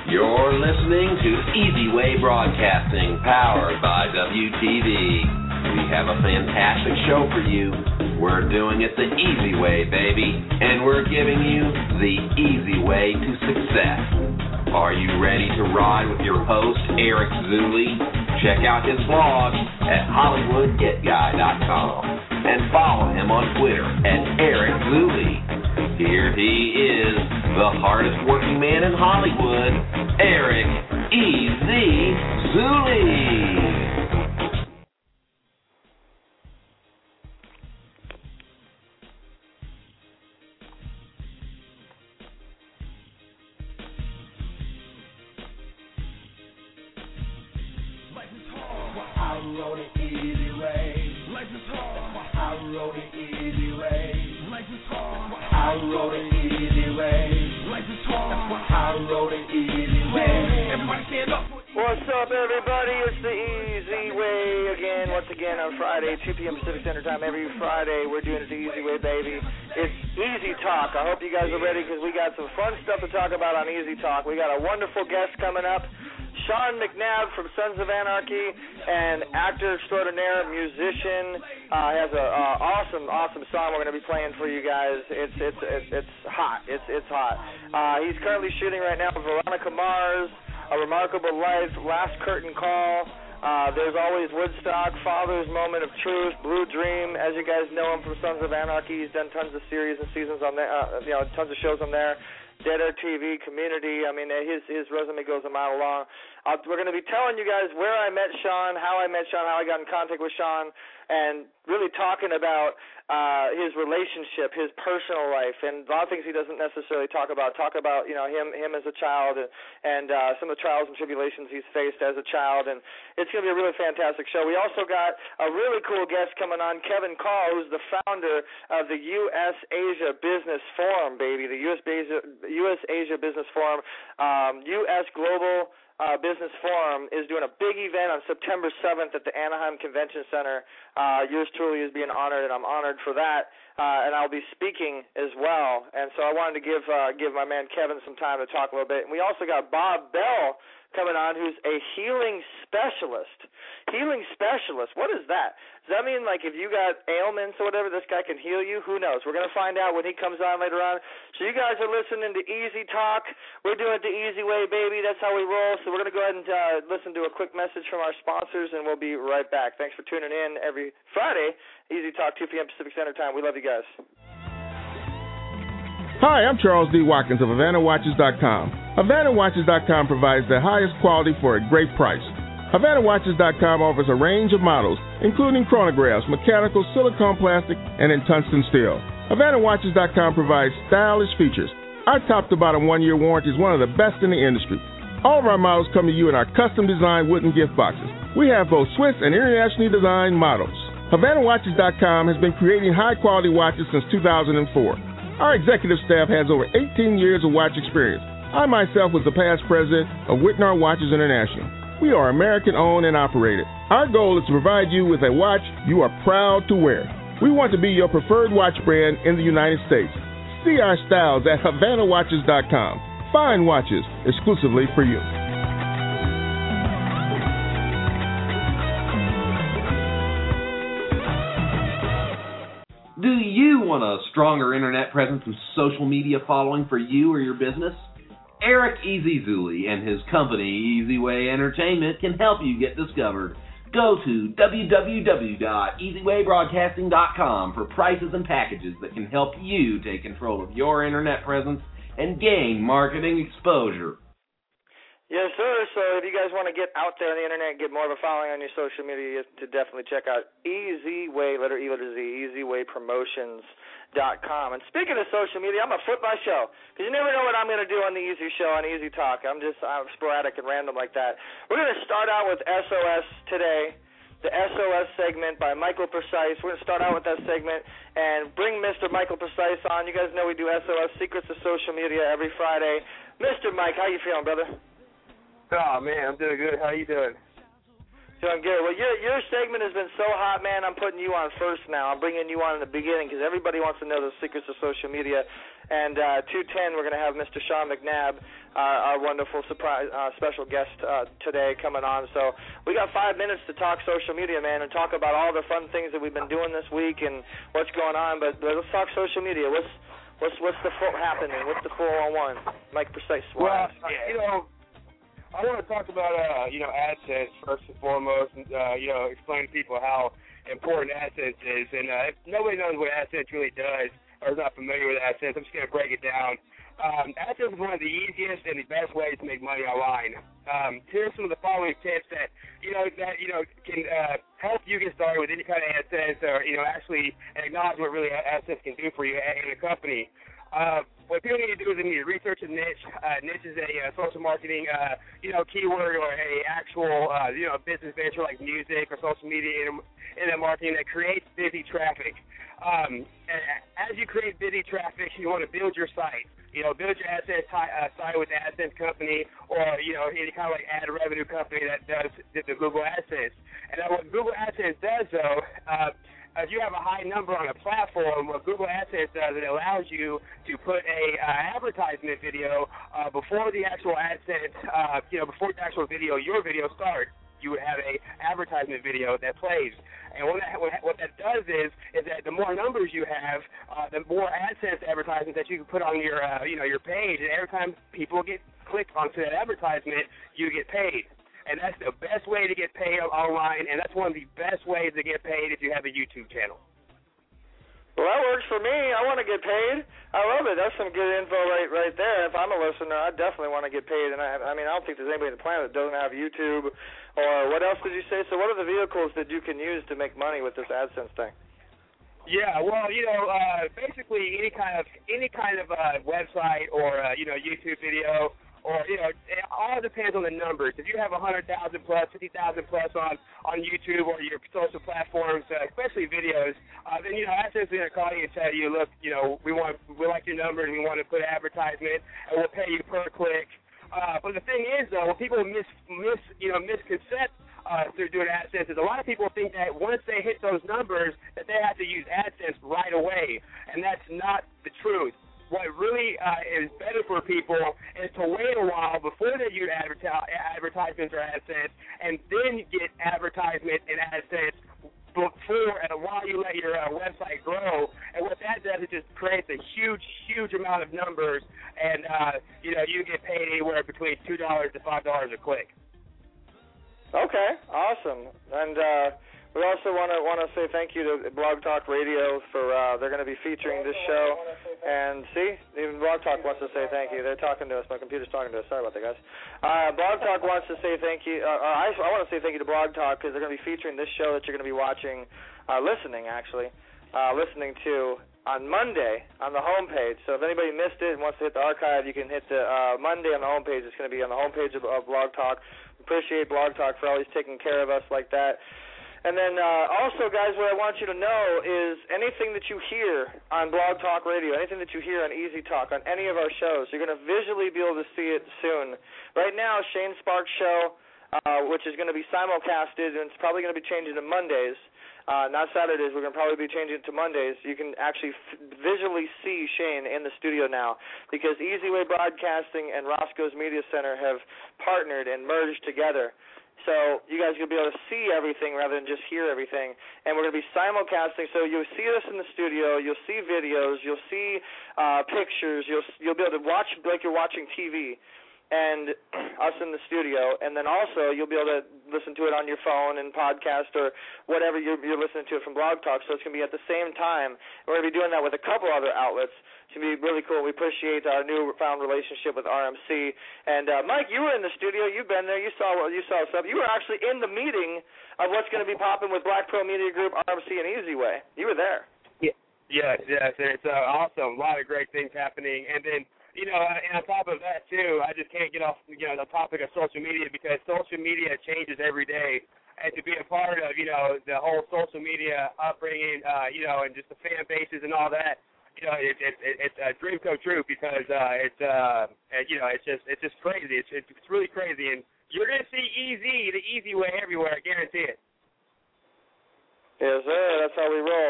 You're listening to Easy Way Broadcasting, powered by WTV. We have a fantastic show for you. We're doing it the easy way, baby, and we're giving you the easy way to success. Are you ready to ride with your host, Eric Zuley? Check out his blog at HollywoodGetGuy.com and follow him on Twitter at Eric Zuley. Here he is, the hardest working man in Hollywood, Eric Easy Zuley. What's up, everybody? It's the Easy Way again. Once again on Friday, 2 p.m. Pacific Standard Time. Every Friday, we're doing it the Easy Way, baby. It's Easy Talk. I hope you guys are ready because we got some fun stuff to talk about on Easy Talk. We got a wonderful guest coming up, Sean McNabb from Sons of Anarchy, and actor extraordinaire, musician. Has an awesome song we're going to be playing for you guys. It's hot. It's hot. He's currently shooting right now with Veronica Mars, A Remarkable Life, Last Curtain Call. There's Always Woodstock, Father's Moment of Truth, Blue Dream. As you guys know him from Sons of Anarchy, he's done tons of series and seasons on there, tons of shows on there. Dead Air TV, Community. I mean, his resume goes a mile long. We're going to be telling you guys where I met Sean, how I met Sean, how I got in contact with Sean, and really talking about his relationship, his personal life, and a lot of things he doesn't necessarily talk about. Talk about him as a child and some of the trials and tribulations he's faced as a child, and it's going to be a really fantastic show. We also got a really cool guest coming on, Kevin Call, who's the founder of the U.S. Asia Business Forum, baby, the U.S. Asia Business Forum, U.S. Global Business Forum is doing a big event on September 7th at the Anaheim Convention Center. Yours truly is being honored, and I'm honored for that. And I'll be speaking as well. And so I wanted to give my man Kevin some time to talk a little bit. And we also got Bob Bell coming on, who's a healing specialist. Healing specialist, what is that? Does that mean, like, if you got ailments or whatever, this guy can heal you? Who knows? We're going to find out when he comes on later on. So you guys are listening to Easy Talk. We're doing it the easy way, baby. That's how we roll. So we're going to go ahead and listen to a quick message from our sponsors, and we'll be right back. Thanks for tuning in every Friday. Easy Talk, 2 p.m. Pacific Standard Time. We love you guys. Hi, I'm Charles D. Watkins of HavanaWatches.com. HavanaWatches.com provides the highest quality for a great price. HavanaWatches.com offers a range of models, including chronographs, mechanical, silicone plastic, and in tungsten steel. HavanaWatches.com provides stylish features. Our top-to-bottom 1-year warranty is one of the best in the industry. All of our models come to you in our custom-designed wooden gift boxes. We have both Swiss and internationally designed models. HavanaWatches.com has been creating high-quality watches since 2004. Our executive staff has over 18 years of watch experience. I myself was the past president of Whitnall Watches International. We are American-owned and operated. Our goal is to provide you with a watch you are proud to wear. We want to be your preferred watch brand in the United States. See our styles at HavanaWatches.com. Fine watches exclusively for you. Do you want a stronger internet presence and social media following for you or your business? Eric Easy Zuley and his company, Easy Way Entertainment, can help you get discovered. Go to www.easywaybroadcasting.com for prices and packages that can help you take control of your internet presence and gain marketing exposure. Yes, sir. So if you guys want to get out there on the internet and get more of a following on your social media, you have to definitely check out Easy Way, letter E, letter Z, EasyWayPromotions.com. And speaking of social media, I'm going to flip my show because you never know what I'm going to do on the Easy Show, on Easy Talk. I'm sporadic and random like that. We're going to start out with SOS today, the SOS segment by Michael Precise. We're going to start out with that segment and bring Mr. Michael Precise on. You guys know we do SOS, Secrets of Social Media, every Friday. Mr. Mike, how you feeling, brother? Oh, man, I'm doing good. How you doing? Doing good. Well, your segment has been so hot, man, I'm putting you on first now. I'm bringing you on in the beginning because everybody wants to know the secrets of social media. And 2:10, we're going to have Mr. Sean McNabb, our wonderful surprise special guest today coming on. So we got 5 minutes to talk social media, man, and talk about all the fun things that we've been doing this week and what's going on. But let's talk social media. What's the full happening? What's the 411? Mike Precise. Well, I want to talk about AdSense first and foremost, and explain to people how important AdSense is. And if nobody knows what AdSense really does or is not familiar with AdSense, I'm just going to break it down. AdSense is one of the easiest and the best ways to make money online. Here's some of the following tips that can help you get started with any kind of AdSense, or actually acknowledge what really AdSense can do for you in a company. What people need to do is they need to research a niche. Niche is a social marketing, keyword or a actual, business venture like music or social media internet marketing that creates busy traffic. As you create busy traffic, you want to build your site. Build your AdSense site with the AdSense company or, any kind of like ad revenue company that does the Google AdSense. And what Google AdSense does, though, if you have a high number on a platform, what Google AdSense does, it allows you to put a advertisement video before the actual AdSense, before the actual video, your video starts. You would have a advertisement video that plays. And what that does is that the more numbers you have, the more AdSense advertisements that you can put on your your page. And every time people get clicked onto that advertisement, you get paid. And that's the best way to get paid online, and that's one of the best ways to get paid if you have a YouTube channel. Well, that works for me. I want to get paid. I love it. That's some good info right there. If I'm a listener, I definitely want to get paid. And I don't think there's anybody on the planet that doesn't have YouTube. Or what else did you say? So what are the vehicles that you can use to make money with this AdSense thing? Yeah, well, basically any kind of website or YouTube video. Or, it all depends on the numbers. If you have 100,000 plus, 50,000 plus on YouTube or your social platforms, especially videos, then, AdSense is going to call you and tell you, look, we like your numbers, we want to put an advertisement, and we'll pay you per click. But the thing is, though, what people misconcept through doing AdSense is a lot of people think that once they hit those numbers that they have to use AdSense right away, and that's not the truth. What really is better for people is to wait a while before they use advertisements or AdSense, and then get advertisement and AdSense before and while you let your website grow. And what that does, it just creates a huge amount of numbers, and you get paid anywhere between $2 to $5 a click. Okay, awesome. And we also want to say thank you to Blog Talk Radio for they're going to be featuring this show. And see, even Blog Talk wants to say thank you. They're talking to us. My computer's talking to us. Sorry about that, guys. Blog Talk wants to say thank you. I want to say thank you to Blog Talk because they're going to be featuring this show that you're going to be listening to on Monday on the homepage. So if anybody missed it and wants to hit the archive, you can hit the Monday on the homepage. It's going to be on the homepage of Blog Talk. Appreciate Blog Talk for always taking care of us like that. And then also, guys, what I want you to know is anything that you hear on Blog Talk Radio, anything that you hear on Easy Talk, on any of our shows, you're going to visually be able to see it soon. Right now, Shane Sparks' show, which is going to be simulcasted, and it's probably going to be changing to Mondays, not Saturdays. We're going to probably be changing it to Mondays. You can actually visually see Shane in the studio now because Easy Way Broadcasting and Roscoe's Media Center have partnered and merged together. So you guys will be able to see everything rather than just hear everything. And we're going to be simulcasting, so you'll see us in the studio, you'll see videos, you'll see pictures, you'll be able to watch like you're watching TV and us in the studio. And then also you'll be able to listen to it on your phone and podcast or whatever you're listening to it from Blog Talk. So it's going to be at the same time. We're going to be doing that with a couple other outlets. It's going to be really cool. We appreciate our newfound relationship with RMC. And, Mike, you were in the studio. You've been there. You saw stuff. You were actually in the meeting of what's going to be popping with Black Pro Media Group, RMC, and Easy Way. You were there. Yes. It's awesome. A lot of great things happening. And then, and on top of that, too, I just can't get off, the topic of social media because social media changes every day. And to be a part of, the whole social media upbringing, and just the fan bases and all that, it's a dream come true because it's just crazy. It's really crazy, and you're gonna see the easy way everywhere. I guarantee it. Yes, sir. That's how we roll.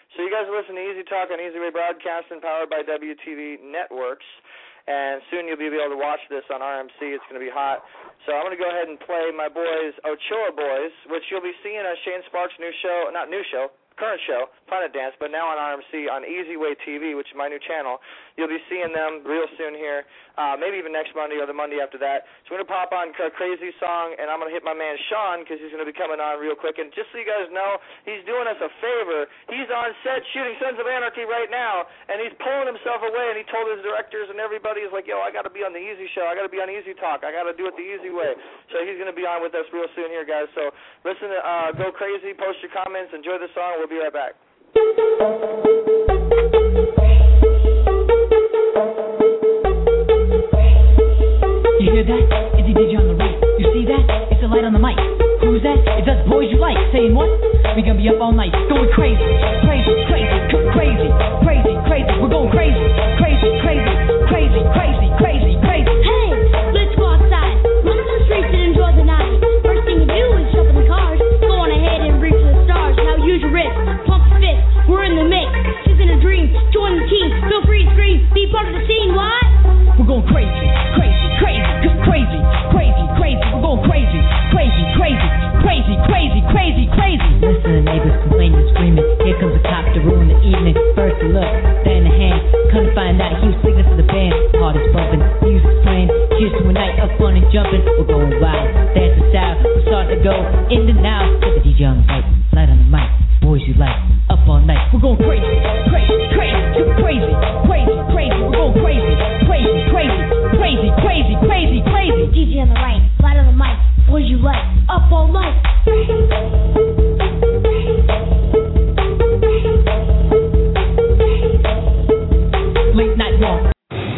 So you guys listen to Easy Talk on Easy Way Broadcasting, powered by WTV Networks. And soon you'll be able to watch this on RMC. It's going to be hot. So I'm going to go ahead and play my boys, Ochoa Boys, which you'll be seeing on Shane Sparks' new show, not new show, current show, Planet Dance, but now on RMC on Easy Way TV, which is my new channel. You'll be seeing them real soon here, maybe even next Monday or the Monday after that. So we're going to pop on a crazy song, and I'm going to hit my man Sean because he's going to be coming on real quick. And just so you guys know, he's doing us a favor. He's on set shooting Sons of Anarchy right now, and he's pulling himself away, and he told his directors and everybody, he's like, yo, I got to be on the Easy Show. I got to be on Easy Talk. I got to do it the easy way. So he's going to be on with us real soon here, guys. So listen to Go Crazy, post your comments, enjoy the song. We'll be right back. You hear that? It's the DJ on the right. You see that? It's the light on the mic. Who's that? It's us boys you like. Saying what? We gonna be up all night. Going crazy. Crazy, crazy, crazy, crazy, crazy. We're going crazy. Crazy, crazy, crazy, crazy, crazy, crazy. Hey, let's go outside. Run the streets and enjoy the night. First thing you do is jump in the cars. Go on ahead and reach for the stars. Now use your wrist. Pump your fist. We're in the mix. She's in a dream. Join the team. Feel free to scream. Be part of the scene. What? We're going crazy. Crazy, crazy, crazy, crazy, crazy. We're going crazy. Crazy, crazy, crazy, crazy, crazy, crazy. Listen to neighbors complaining, screaming. Here comes a cop to ruin the evening. First a look, then a hand. Come to find out he was singing for the band. Heart is bumping, music's playing. Cheers to a night of fun and jumping. We're going wild, dancing style. We're starting to go in and out. Get the DJ on the right, light on the mic. Boys you like, up all night. We're going crazy, crazy, crazy, crazy, crazy, crazy. We're going crazy, crazy, crazy, crazy, crazy, crazy, crazy. DJ on the right, light on the mic. Boys you like, up all night. Late night walk.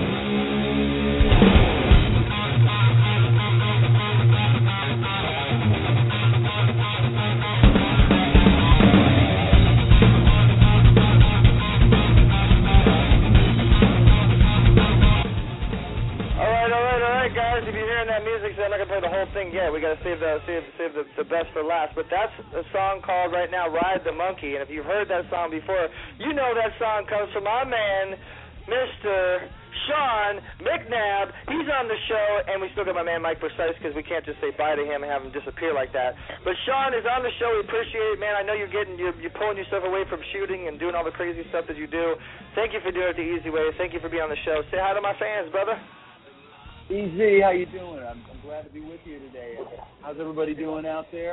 Guys, if you're hearing that music, so I'm not gonna play the whole thing yet. We gotta save the best for last. But that's a song called right now "Ride the Monkey," and if you've heard that song before, you know that song comes from our man, Mr. Sean McNabb. He's on the show, and we still got my man Mike Precise because we can't just say bye to him and have him disappear like that. But Sean is on the show. We appreciate it, man. I know you're pulling yourself away from shooting and doing all the crazy stuff that you do. Thank you for doing it the easy way. Thank you for being on the show. Say hi to my fans, brother. Easy, how you doing? I'm glad to be with you today. How's everybody doing out there?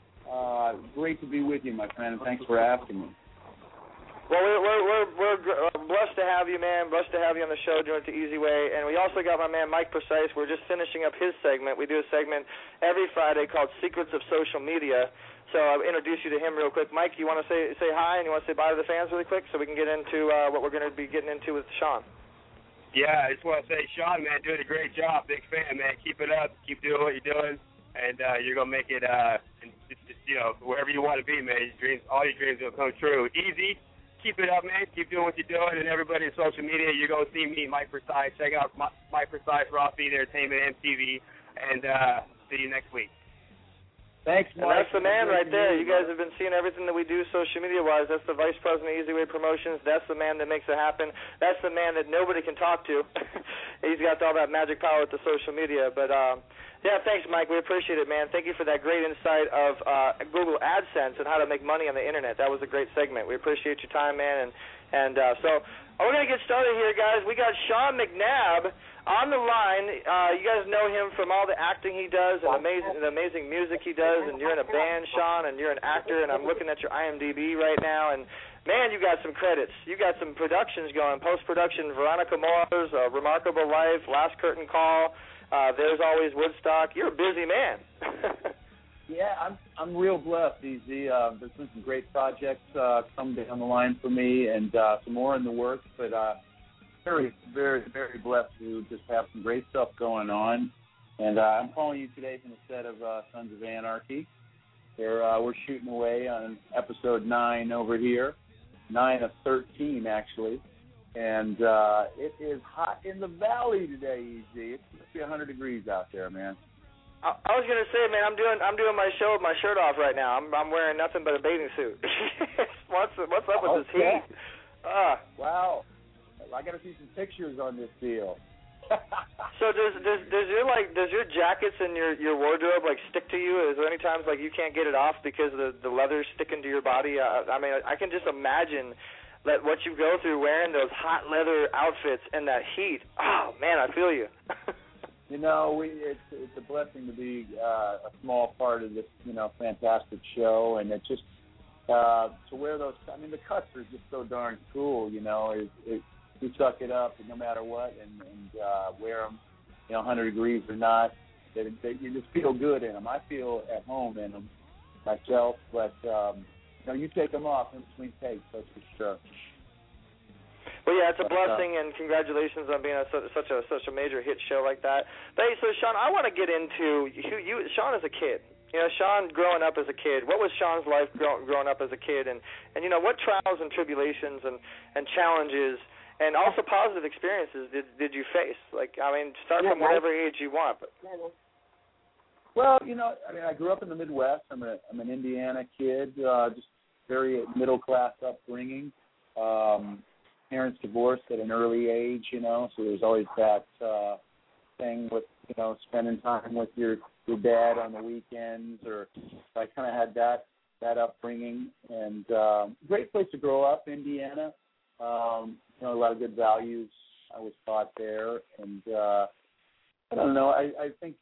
Great to be with you, my friend, and thanks for asking me. Well, we're blessed to have you, man. Blessed to have you on the show doing it the easy way. And we also got my man Mike Precise. We're just finishing up his segment. We do a segment every Friday called Secrets of Social Media. So I'll introduce you to him real quick. Mike, you want to say hi and you want to say bye to the fans really quick so we can get into what we're going to be getting into with Sean? Yeah, I just want to say, Sean, man, doing a great job. Big fan, man. Keep it up. Keep doing what you're doing, and you're gonna make it. Wherever you want to be, man. All your dreams will come true. Easy. Keep it up, man. Keep doing what you're doing, and everybody in social media, you're gonna see me, Mike Precise. Check out Mike Precise, Raw Feed Entertainment, MTV, and see you next week. Thanks, Mike. And that's the man right there. You guys have been seeing everything that we do social media-wise. That's the Vice President of Easy Way Promotions. That's the man that makes it happen. That's the man that nobody can talk to. He's got all that magic power with the social media. But, yeah, thanks, Mike. We appreciate it, man. Thank you for that great insight of Google AdSense and how to make money on the Internet. That was a great segment. We appreciate your time, man. And so we're going to get started here, guys. We got Sean McNabb on the line. You guys know him from all the acting he does and the amazing music he does, and you're in a band, Sean, and you're an actor, and I'm looking at your IMDb right now, and, man, you got some credits. You got some productions going, post-production, Veronica Mars, Remarkable Life, Last Curtain Call, There's Always Woodstock. You're a busy man. Yeah, I'm real blessed, Easy. There's been some great projects come down the line for me, and some more in the works, but very, very, very blessed to just have some great stuff going on. And I'm calling you today from the set of Sons of Anarchy. We're shooting away on episode 9 over here, 9 of 13, actually. And it is hot in the valley today, Easy. It's supposed to be 100 degrees out there, man. I was gonna say, man, I'm doing my show with my shirt off right now. I'm wearing nothing but a bathing suit. What's up with this heat? Wow. I got to see some pictures on this deal. So does your jackets and your wardrobe like stick to you? Is there any times like you can't get it off because the leather's sticking to your body? I mean, I can just imagine that what you go through wearing those hot leather outfits and that heat. Oh man, I feel you. You know, it's a blessing to be a small part of this, fantastic show, and it's just to wear those. I mean, the cuts are just so darn cool. You suck it up no matter what, and wear them, 100 degrees or not. You just feel good in them. I feel at home in them myself, but you take them off in between takes, that's for sure. Well, yeah, it's a blessing, and congratulations on being such a major hit show like that. But hey, so Sean, I want to get into Sean as a kid. Sean growing up as a kid. What was Sean's life growing up as a kid, and what trials and tribulations and challenges and also positive experiences did you face? Like, I mean, start from whatever age you want. But. Well, I grew up in the Midwest. I'm an Indiana kid, just very middle class upbringing. Parents divorced at an early age, so there's always that thing with, spending time with your dad on the weekends, or I kind of had that upbringing, and great place to grow up, Indiana. A lot of good values I was taught there, and I don't know, I think,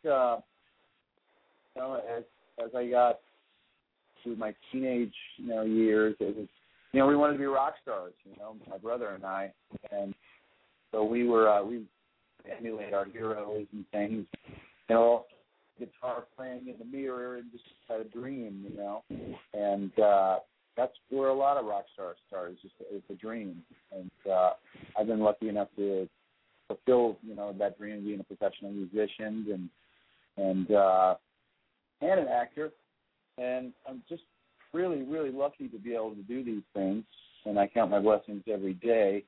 as I got through my teenage, years, it was, we wanted to be rock stars, my brother and I, and so we emulate our heroes and things, guitar playing in the mirror and just had a dream, and that's where a lot of rock stars start. It's a dream, and I've been lucky enough to fulfill, that dream of being a professional musician and an actor, and I'm just really, really lucky to be able to do these things, and I count my blessings every day.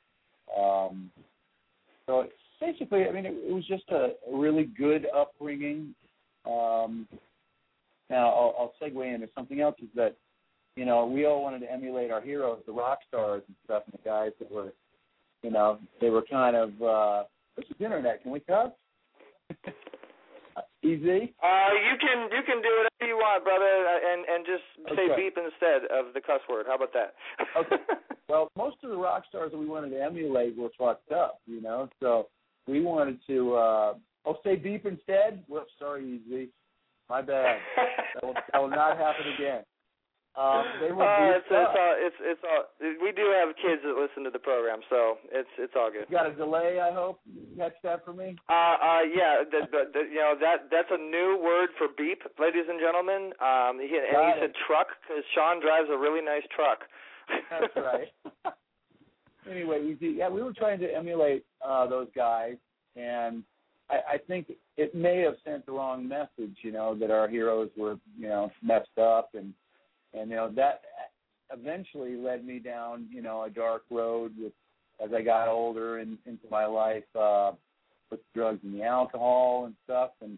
So basically, it was just a really good upbringing. Now I'll segue into something else, is that, we all wanted to emulate our heroes, the rock stars and stuff, and the guys that were, they were kind of, this is internet, can we cuss? Easy? You can do whatever you want, brother, and just say beep instead of the cuss word. How about that? Okay. Well, most of the rock stars that we wanted to emulate were fucked up, so we wanted to, say beep instead? Whoops, sorry, Easy. My bad. That will not happen again. They were it's all. We do have kids that listen to the program, so it's all good. You got a delay, I hope. Catch that for me. Yeah. That's a new word for beep, ladies and gentlemen. He said truck because Sean drives a really nice truck. That's right. Anyway, we were trying to emulate those guys, and I think it may have sent the wrong message. That our heroes were messed up and that eventually led me down, a dark road as I got older and into my life, with drugs and the alcohol and stuff, and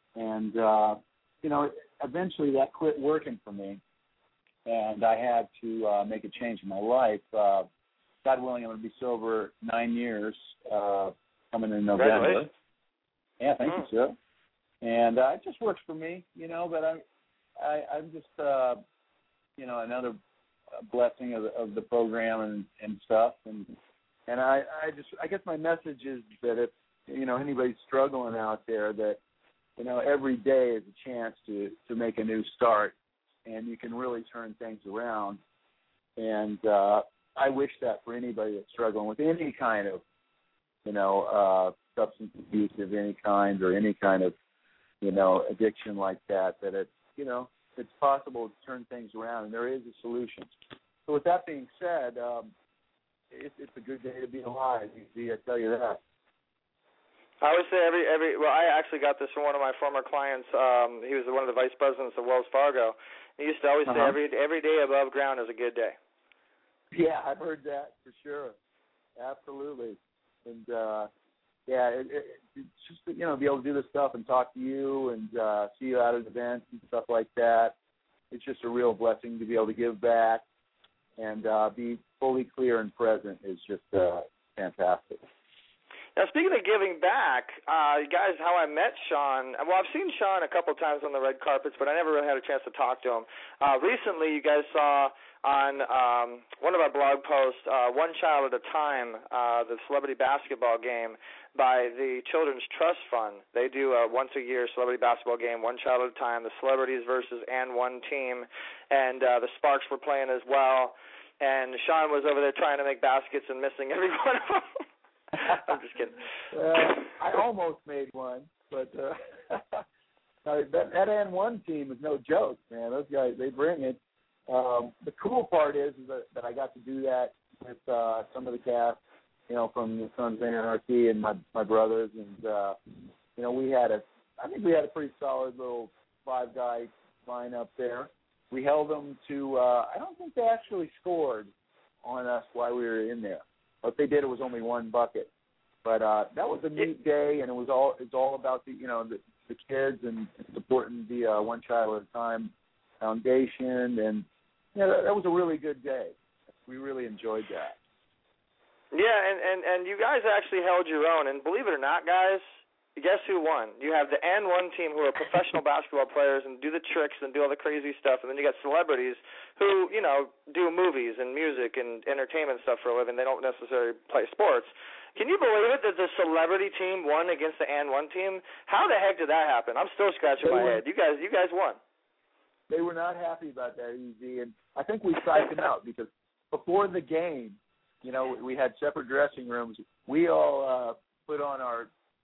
eventually that quit working for me, and I had to make a change in my life. God willing, I'm going to be sober 9 years, coming in November. Yeah, thank you, sir. And it just works for me, but I'm just. Another blessing of the program and stuff, and I guess my message is that if anybody's struggling out there, that every day is a chance to make a new start, and you can really turn things around. And I wish that for anybody that's struggling with any kind of substance abuse of any kind, or any kind of addiction like that it's it's possible to turn things around, and there is a solution. So with that being said, it's a good day to be alive. I tell you that. I always say well, I actually got this from one of my former clients. He was one of the vice presidents of Wells Fargo. He used to always say every day above ground is a good day. Yeah, I've heard that for sure. Absolutely. And it's just, be able to do this stuff and talk to you and see you out at events and stuff like that. It's just a real blessing to be able to give back and be fully clear and present is just fantastic. Now, speaking of giving back, you guys, how I met Sean, well, I've seen Sean a couple of times on the red carpets, but I never really had a chance to talk to him. Recently, you guys saw on one of our blog posts, One Child at a Time, the celebrity basketball game by the Children's Trust Fund. They do a once-a-year celebrity basketball game, One Child at a Time, the celebrities versus and one team, and the Sparks were playing as well, and Sean was over there trying to make baskets and missing every one of them. I'm just kidding. I almost made one, but that N1 team is no joke, man. Those guys, they bring it. The cool part is that I got to do that with some of the cast, from the Sons of Anarchy and my brothers, and I think we had a pretty solid little 5-guy lineup there. We held them to I don't think they actually scored on us while we were in there. What they did, it was only one bucket, but that was a neat day, and it's all about the kids and supporting the One Child at a Time Foundation, and that was a really good day. We really enjoyed that. Yeah, and you guys actually held your own, and believe it or not, guys, guess who won? You have the N1 team who are professional basketball players and do the tricks and do all the crazy stuff, and then you got celebrities who, do movies and music and entertainment stuff for a living. They don't necessarily play sports. Can you believe it that the celebrity team won against the N1 team? How the heck did that happen? I'm still scratching my head. You guys won. They were not happy about that, EZ, and I think we psyched them out because before the game, we had separate dressing rooms. We all put on our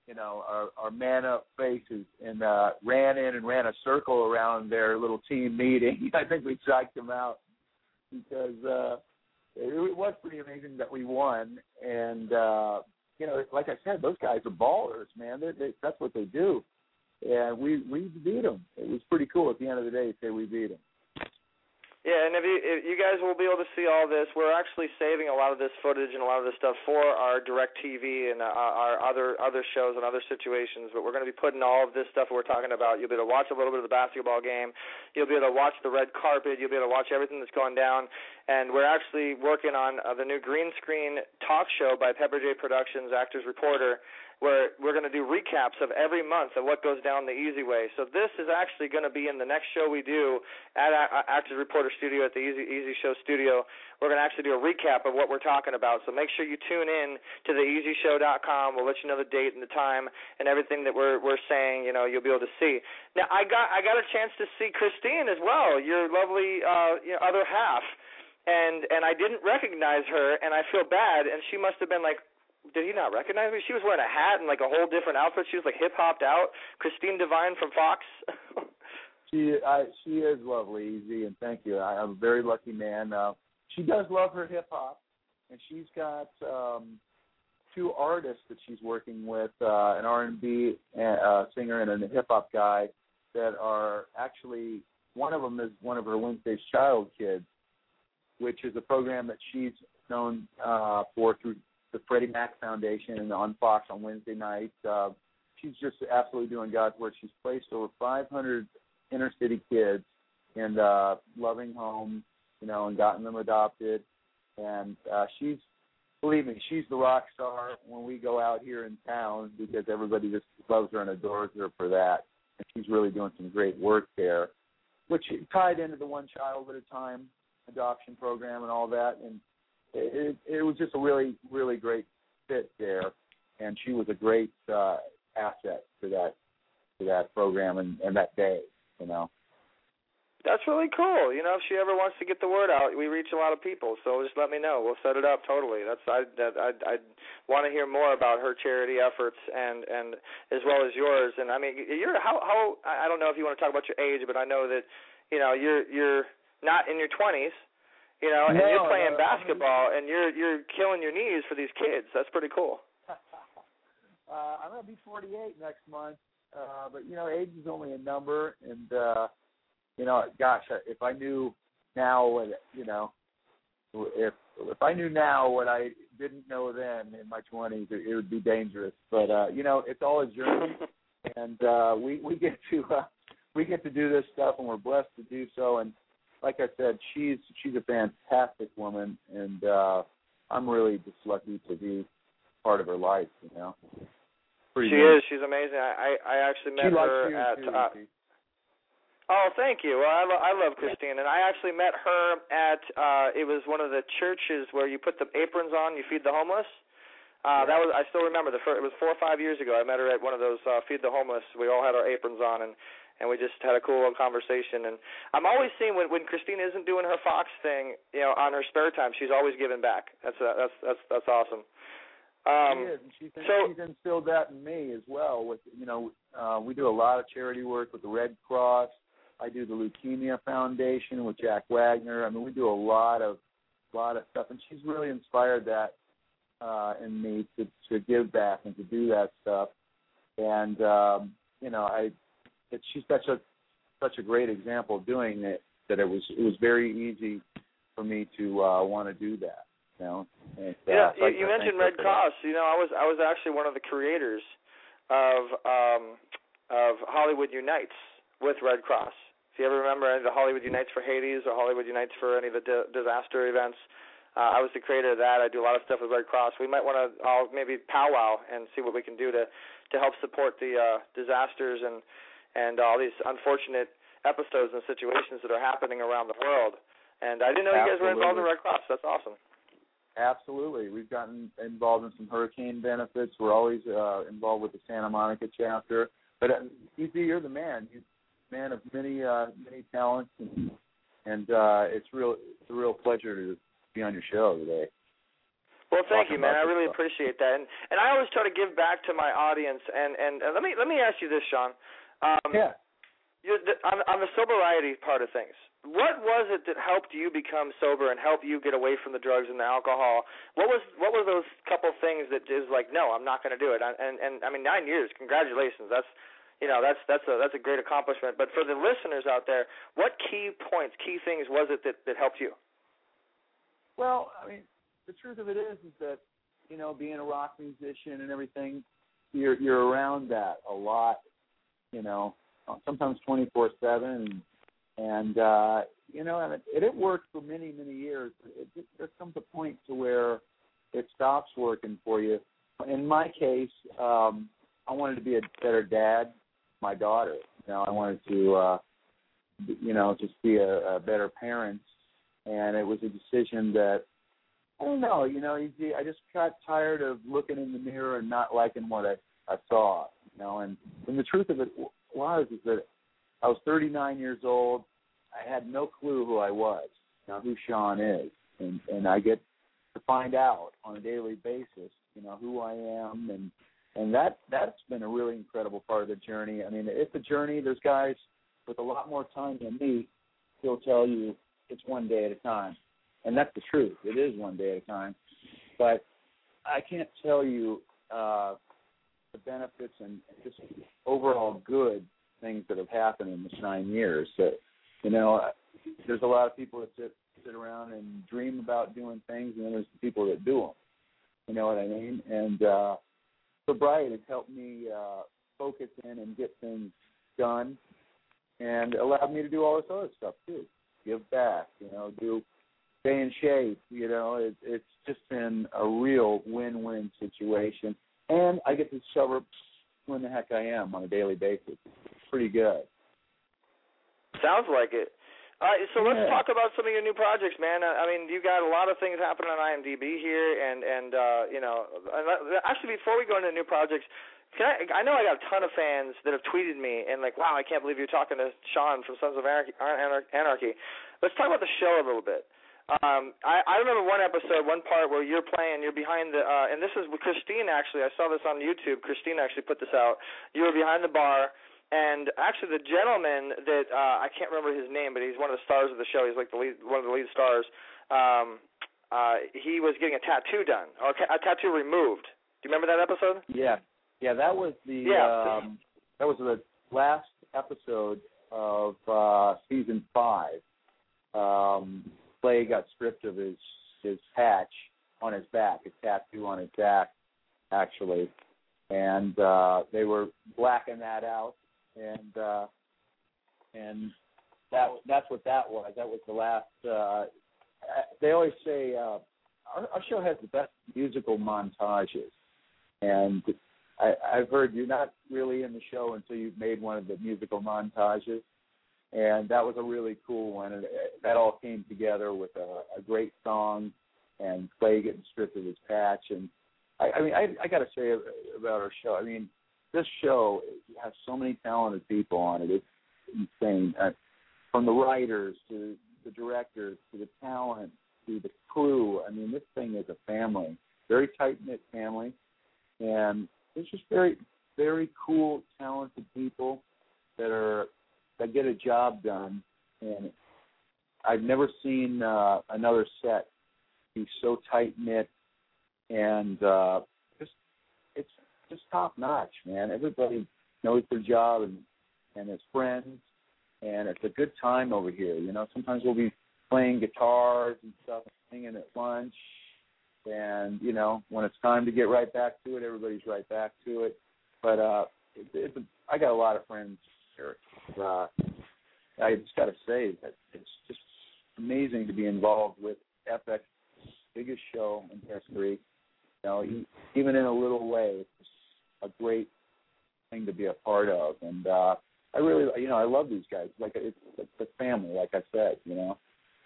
man-up faces and ran in and ran a circle around their little team meeting. I think we psyched them out because it was pretty amazing that we won. And, like I said, those guys are ballers, man. That's what they do. And we beat them. It was pretty cool at the end of the day to say we beat them. Yeah, and if you guys will be able to see all this, we're actually saving a lot of this footage and a lot of this stuff for our DirecTV and our other shows and other situations. But we're going to be putting all of this stuff we're talking about. You'll be able to watch a little bit of the basketball game. You'll be able to watch the red carpet. You'll be able to watch everything that's going down. And we're actually working on the new green screen talk show by Pepper J Productions, Actors Reporter, where we're going to do recaps of every month of what goes down the Easy Way. So this is actually going to be in the next show we do at Actors Reporter Studio at the Easy Show Studio. We're going to actually do a recap of what we're talking about. So make sure you tune in to theeasyshow.com. We'll let you know the date and the time and everything that we're saying. You'll be able to see. Now I got a chance to see Christine as well, your lovely other half, and I didn't recognize her, and I feel bad. And she must have been like, did he not recognize me? She was wearing a hat and like a whole different outfit. She was like hip-hopped out. Christine Devine from Fox. She is lovely, EZ, and thank you. I'm a very lucky man. She does love her hip-hop, and she's got 2 artists that she's working with, an R&B singer and a hip-hop guy that are actually, one of them is one of her Wednesday's Child kids, which is a program that she's known for through the Freddie Mac Foundation and on Fox on Wednesday nights. She's just absolutely doing God's work. She's placed over 500 inner city kids in loving homes, and gotten them adopted. And believe me, she's the rock star when we go out here in town because everybody just loves her and adores her for that. And she's really doing some great work there, which tied into the One Child at a Time adoption program and all that. And it was just a really, really great fit there, and she was a great asset to that program and that day, That's really cool. If she ever wants to get the word out, we reach a lot of people, so just let me know. We'll set it up totally. I want to hear more about her charity efforts and as well as yours. And I mean, how I don't know if you want to talk about your age, but I know that you're not in your 20s. And you're playing basketball, and you're killing your knees for these kids. That's pretty cool. I'm going to be 48 next month, but, age is only a number. And, gosh, if I knew now, if I knew now what I didn't know then in my 20s, it would be dangerous. But it's all a journey, and we get to do this stuff, and we're blessed to do so. And like I said, she's a fantastic woman, and I'm really just lucky to be part of her life. She is. She's amazing. I actually met her at. Oh, thank you. Well, I love Christine, and I actually met her at. It was one of the churches where you put the aprons on, you feed the homeless. That was. I still remember it was 4 or 5 years ago. I met her at one of those feed the homeless. We all had our aprons on, and we just had a cool little conversation. And I'm always seeing when Christine isn't doing her Fox thing, on her spare time, she's always giving back. That's awesome. She is, and she's instilled that in me as well. With we do a lot of charity work with the Red Cross. I do the Leukemia Foundation with Jack Wagner. I mean, we do a lot of stuff, and she's really inspired that in me to give back and to do that stuff. And she's such a great example of doing it that it was very easy for me to want to do that. And, you mentioned Red Cross. I was actually one of the creators of Hollywood Unites with Red Cross. If you ever remember any of the Hollywood Unites for Hades or Hollywood Unites for any of the disaster events, I was the creator of that. I do a lot of stuff with Red Cross. We might want to all maybe powwow and see what we can do to help support the disasters and all these unfortunate episodes and situations that are happening around the world. And I didn't know you guys were involved in Red Cross. That's awesome. Absolutely. We've gotten involved in some hurricane benefits. We're always involved with the Santa Monica chapter. But you're the man. You're a man of many talents, and it's a real pleasure to be on your show today. Well, thank you, man. I really appreciate that. And I always try to give back to my audience. And let me ask you this, Sean. On the sobriety part of things, what was it that helped you become sober and helped you get away from the drugs and the alcohol? What were those couple things that is like, no, I'm not going to do it? And I mean, 9 years. Congratulations. That's a great accomplishment. But for the listeners out there, what key points, key things was it that helped you? Well, I mean, the truth of it is that being a rock musician and everything, you're around that a lot. Sometimes 24/7, and it worked for many years. There comes a point to where it stops working for you. In my case, I wanted to be a better dad to my daughter. I wanted to, just be a better parent, and it was a decision that I don't know. I just got tired of looking in the mirror and not liking what I saw. And the truth of it was that I was 39 years old. I had no clue who I was, who Sean is, and I get to find out on a daily basis, who I am, and that's been a really incredible part of the journey. I mean, it's a journey. There's guys with a lot more time than me who'll tell you it's one day at a time, and that's the truth. It is one day at a time, but I can't tell you the benefits and just overall good things that have happened in this 9 years. That there's a lot of people that sit around and dream about doing things, and then there's the people that do them. You know what I mean? And sobriety has helped me focus in and get things done, and allowed me to do all this other stuff too. Give back, stay in shape. It's just been a real win-win situation. And I get to discover who in the heck I am on a daily basis. It's pretty good. Sounds like it. All right, so let's talk about some of your new projects, man. I mean, you got a lot of things happening on IMDb here, and actually, before we go into new projects, I know I got a ton of fans that have tweeted me and like, wow, I can't believe you're talking to Sean from Sons of Anarchy. Let's talk about the show a little bit. I remember one episode, one part where you're behind the, and this is with Christine actually. I saw this on YouTube. Christine actually put this out. You were behind the bar, and actually the gentleman that I can't remember his name, but he's one of the stars of the show. He's like one of the lead stars. He was getting a tattoo done, or a tattoo removed. Do you remember that episode? Yeah, that was the that was the last episode of season 5. Clay got stripped of his his patch on his back, his tattoo on his back, actually. And they were blacking that out, and that's what that was. That was the last. They always say our show has the best musical montages, and I've heard you're not really in the show until you've made one of the musical montages, and that was a really cool one. And that all came together with a great song, and Clay getting stripped of his patch. And I got to say about our show, I mean, this show has so many talented people on it. It's insane. From the writers to the directors to the talent to the crew. I mean, this thing is a family, very tight-knit family. And it's just very, very cool, talented people that get a job done. And I've never seen another set be so tight-knit, and it's just top-notch, man. Everybody knows their job and is friends, and it's a good time over here. You know, sometimes we'll be playing guitars and stuff, singing at lunch, and, you know, when it's time to get right back to it, everybody's right back to it. But I got a lot of friends here. I just got to say that it's just amazing to be involved with FX, biggest show in history. You know, even in a little way, it's just a great thing to be a part of. And I really, you know, I love these guys. Like, it's a family, like I said, you know.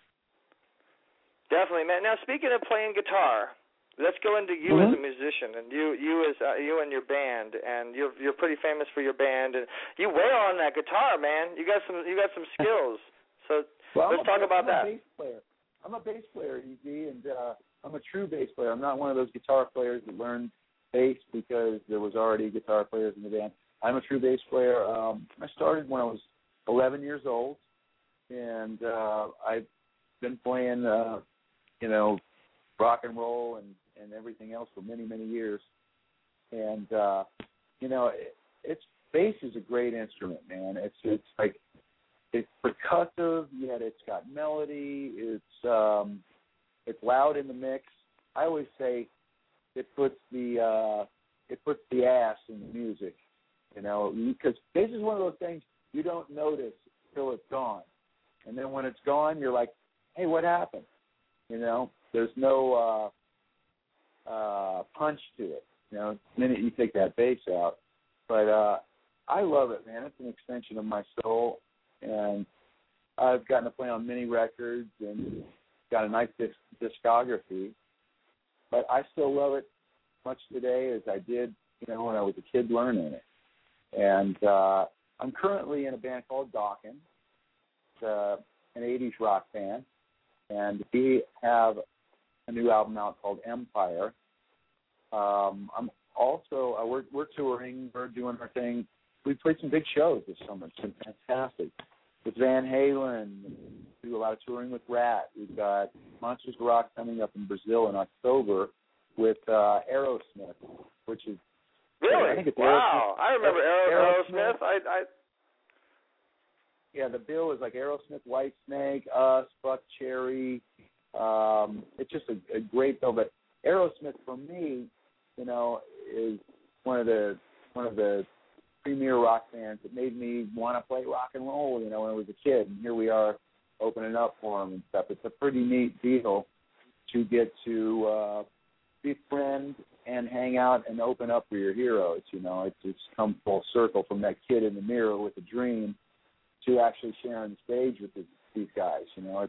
Definitely, man. Now, speaking of playing guitar, let's go into you as a musician, and you and your band, and you're pretty famous for your band, and you wail on that guitar, man. You got some skills. So let's talk about that. I'm a bass player, EZ, and I'm a true bass player. I'm not one of those guitar players that learned bass because there was already guitar players in the band. I'm a true bass player. I started when I was 11 years old, and I've been playing, you know, rock and roll and everything else for many, many years. And, you know, bass is a great instrument, man. It's like, it's percussive, yet it's got melody. It's loud in the mix. I always say it puts the ass in the music, you know, because bass is one of those things you don't notice till it's gone. And then when it's gone, you're like, hey, what happened? You know, there's no punch to it. You know, the minute you take that bass out. But I love it, man. It's an extension of my soul. And I've gotten to play on many records and got a nice discography. But I still love it much today as I did, you know, when I was a kid learning it. And I'm currently in a band called Dawkins. It's an 80s rock band. And we have a new album out called Empire. I'm also, we're touring, we're doing our thing. We played some big shows this summer. It's been fantastic. With Van Halen, we do a lot of touring with Rat. We've got Monsters of Rock coming up in Brazil in October with Aerosmith, which is... Really? I think it's wow. I remember Aerosmith. Yeah, the bill is like Aerosmith, Whitesnake, Us, Buck Cherry. It's just a great bill. But Aerosmith, for me, you know, is one of the premier rock bands that made me want to play rock and roll, you know, when I was a kid. And here we are opening up for them and stuff. It's a pretty neat deal to get to befriend and hang out and open up for your heroes, you know. It's come full circle from that kid in the mirror with a dream to actually sharing the stage with these guys, you know.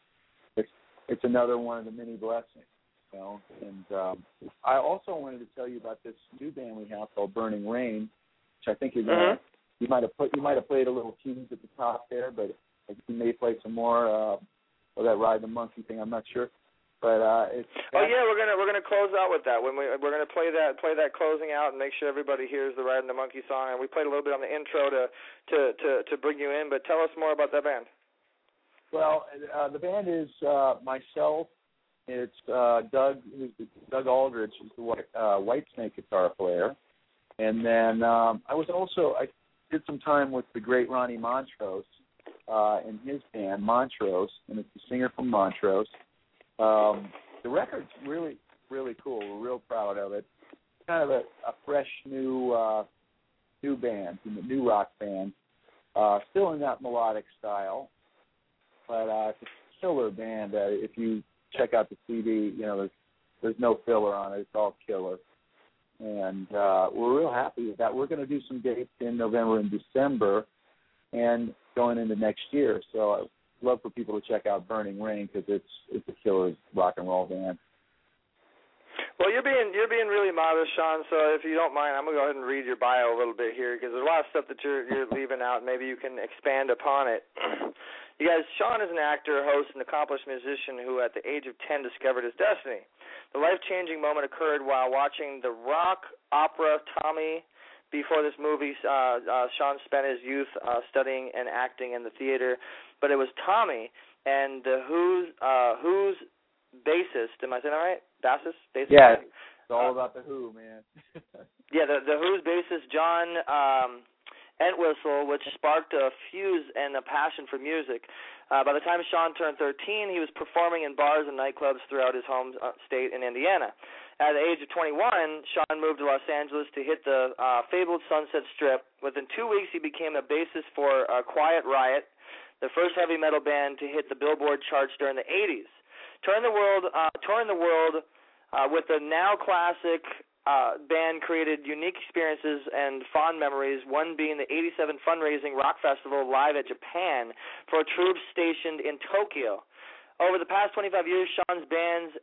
It's another one of the many blessings, you know. And I also wanted to tell you about this new band we have called Burning Rain, which I think you're gonna, you might have played a little tease at the top there, but you may play some more of that Ride the Monkey thing. I'm not sure, but it's. Oh yeah, we're gonna close out with that. When we're gonna play that closing out and make sure everybody hears the Riding the Monkey song. And we played a little bit on the intro to bring you in, but tell us more about that band. Well, the band is myself. It's Doug Aldrich, who's the Whitesnake guitar player, and then I did some time with the great Ronnie Montrose in his band Montrose, and it's the singer from Montrose. the record's really, really cool. We're real proud of it. Kind of a fresh new band, new rock band. Still in that melodic style, but it's a killer band. If you check out the CD, there's no filler on it. It's all killer. And we're real happy with that. We're going to do some dates in November and December and going into next year. So I'd love for people to check out Burning Rain because it's a killer rock and roll band. Well, you're being really modest, Sean. So if you don't mind, I'm gonna go ahead and read your bio a little bit here because there's a lot of stuff that you're leaving out. Maybe you can expand upon it. You guys, Sean is an actor, host, and accomplished musician who, at the age of 10, discovered his destiny. The life-changing moment occurred while watching the rock opera Tommy. Before this movie, Sean spent his youth studying and acting in the theater, but it was Tommy and the Who's bassist. Am I saying that right? Bassist? Yeah, it's all about the Who, man. Yeah, the Who's bassist, John Entwistle, which sparked a fuse and a passion for music. By the time Sean turned 13, he was performing in bars and nightclubs throughout his home state in Indiana. At the age of 21, Sean moved to Los Angeles to hit the fabled Sunset Strip. Within 2 weeks, he became a bassist for Quiet Riot, the first heavy metal band to hit the Billboard charts during the 80s. Touring the world with the now classic band created unique experiences and fond memories, one being the 87 fundraising rock festival live at Japan for troops stationed in Tokyo. Over the past 25 years, Sean's bands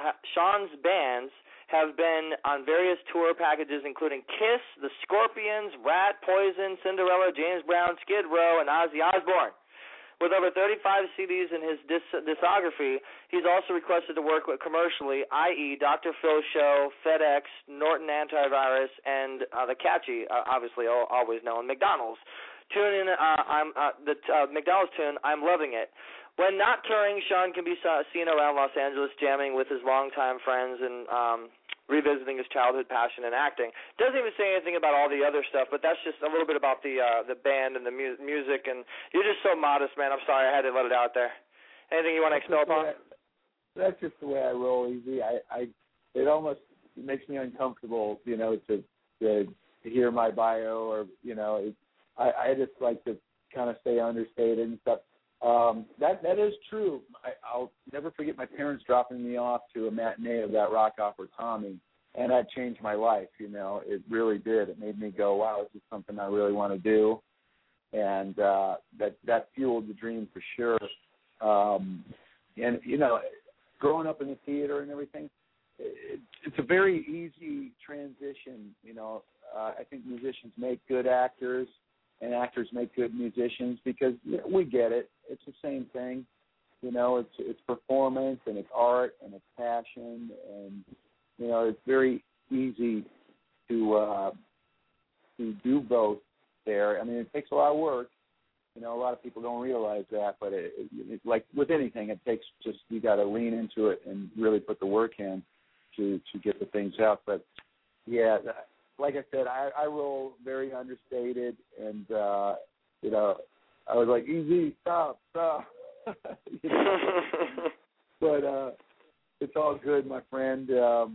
have been on various tour packages including Kiss, The Scorpions, Rat, Poison, Cinderella, James Brown, Skid Row, and Ozzy Osbourne. With over 35 CDs in his discography, he's also requested to work with commercially, i.e. Dr. Phil Show, FedEx, Norton Antivirus, and the catchy, obviously always known, McDonald's. Tune in, the McDonald's tune, I'm Loving It. When not touring, Sean can be seen around Los Angeles jamming with his longtime friends and revisiting his childhood passion in acting. Doesn't even say anything about all the other stuff, but that's just a little bit about the band and the music. And you're just so modest, man. I'm sorry, I had to let it out there. Anything you want to expel upon? That's just the way I roll, Easy. It almost makes me uncomfortable, to hear my bio or I just like to kind of stay understated and stuff. That is true. I'll never forget my parents dropping me off to a matinee of that rock opera Tommy, and that changed my life. It really did. It made me go, wow, this is something I really want to do, and that fueled the dream for sure. And growing up in the theater and everything, it's a very easy transition. I think musicians make good actors, and actors make good musicians because we get it. It's the same thing. It's performance and it's art and it's passion and it's very easy to do both there. I mean, it takes a lot of work. A lot of people don't realize that, but it's like with anything, it takes just you got to lean into it and really put the work in to get the things out. But yeah. Like I said, I roll very understated, and I was like, easy, stop. But it's all good, my friend.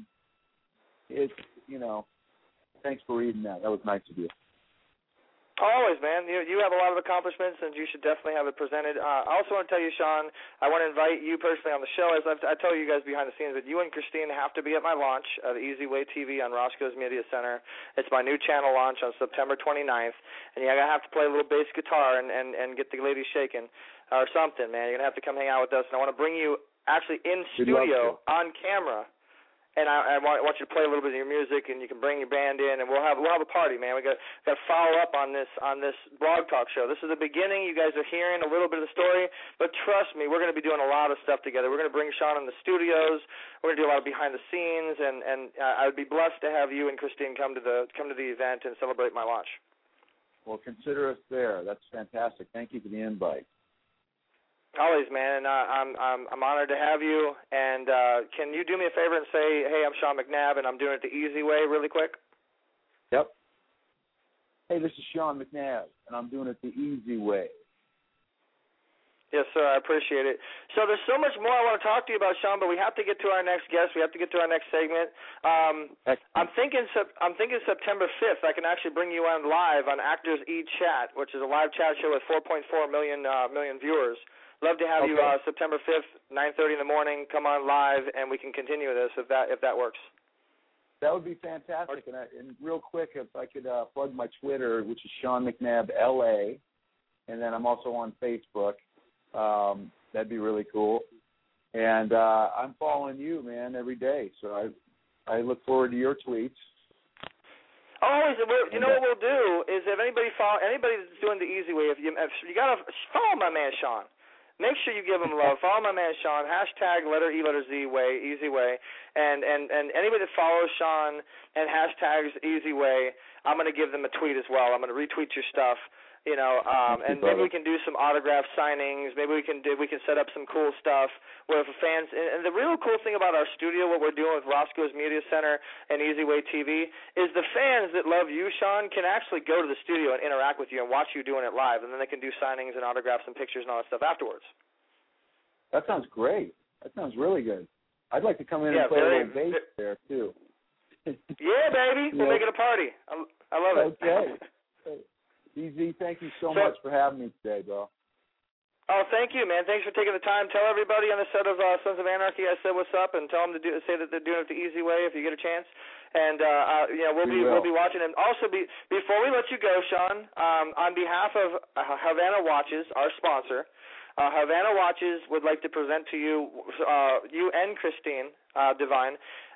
Thanks for reading that. That was nice of you. Always, man. You have a lot of accomplishments, and you should definitely have it presented. I also want to tell you, Sean, I want to invite you personally on the show. As I tell you guys behind the scenes, that you and Christine have to be at my launch of the Easy Way TV on Roscoe's Media Center. It's my new channel launch on September 29th, and you're going to have to play a little bass guitar and get the ladies shaking or something, man. You're going to have to come hang out with us, and I want to bring you actually in studio on camera. And I want you to play a little bit of your music, and you can bring your band in, and we'll have a party, man. We got to follow up on this blog talk show. This is the beginning. You guys are hearing a little bit of the story, but trust me, we're going to be doing a lot of stuff together. We're going to bring Sean in the studios. We're going to do a lot of behind the scenes, and I would be blessed to have you and Christine come to the event and celebrate my launch. Well, consider us there. That's fantastic. Thank you for the invite. Always, man, and I'm honored to have you. And can you do me a favor and say, hey, I'm Sean McNabb, and I'm doing it the easy way really quick? Yep. Hey, this is Sean McNabb, and I'm doing it the easy way. Yes, sir. I appreciate it. So there's so much more I want to talk to you about, Sean, but we have to get to our next guest. We have to get to our next segment. I'm thinking September 5th. I can actually bring you on live on Actors eChat, which is a live chat show with 4.4 million viewers. Love to have you September 5th, 9:30 in the morning. Come on live, and we can continue this if that works. That would be fantastic. And real quick, if I could plug my Twitter, which is Sean McNabb LA, and then I'm also on Facebook. That'd be really cool. And I'm following you, man, every day. So I look forward to your tweets. Always. You know what we'll do is if anybody that's doing the easy way, if you gotta follow my man Sean. Make sure you give him love. Follow my man Sean. Hashtag letter E letter Z way, easy way. And anybody that follows Sean and hashtags easy way, I'm gonna give them a tweet as well. I'm gonna retweet your stuff. You know, and maybe we can do some autograph signings. Maybe we can set up some cool stuff where if fans. And the real cool thing about our studio, what we're doing with Roscoe's Media Center and Easy Way TV, is the fans that love you, Sean, can actually go to the studio and interact with you and watch you doing it live, and then they can do signings and autographs and pictures and all that stuff afterwards. That sounds great. That sounds really good. I'd like to come in and play a little bass there too. Yeah, baby, we'll make it a party. I love it. Okay. DZ, thank you so much for having me today, bro. Oh, thank you, man. Thanks for taking the time. Tell everybody on the set of Sons of Anarchy I said what's up, and tell them to say that they're doing it the easy way if you get a chance. And we'll be watching. And also, before we let you go, Sean, on behalf of Havana Watches, our sponsor, Havana Watches would like to present to you, you and Christine Divine,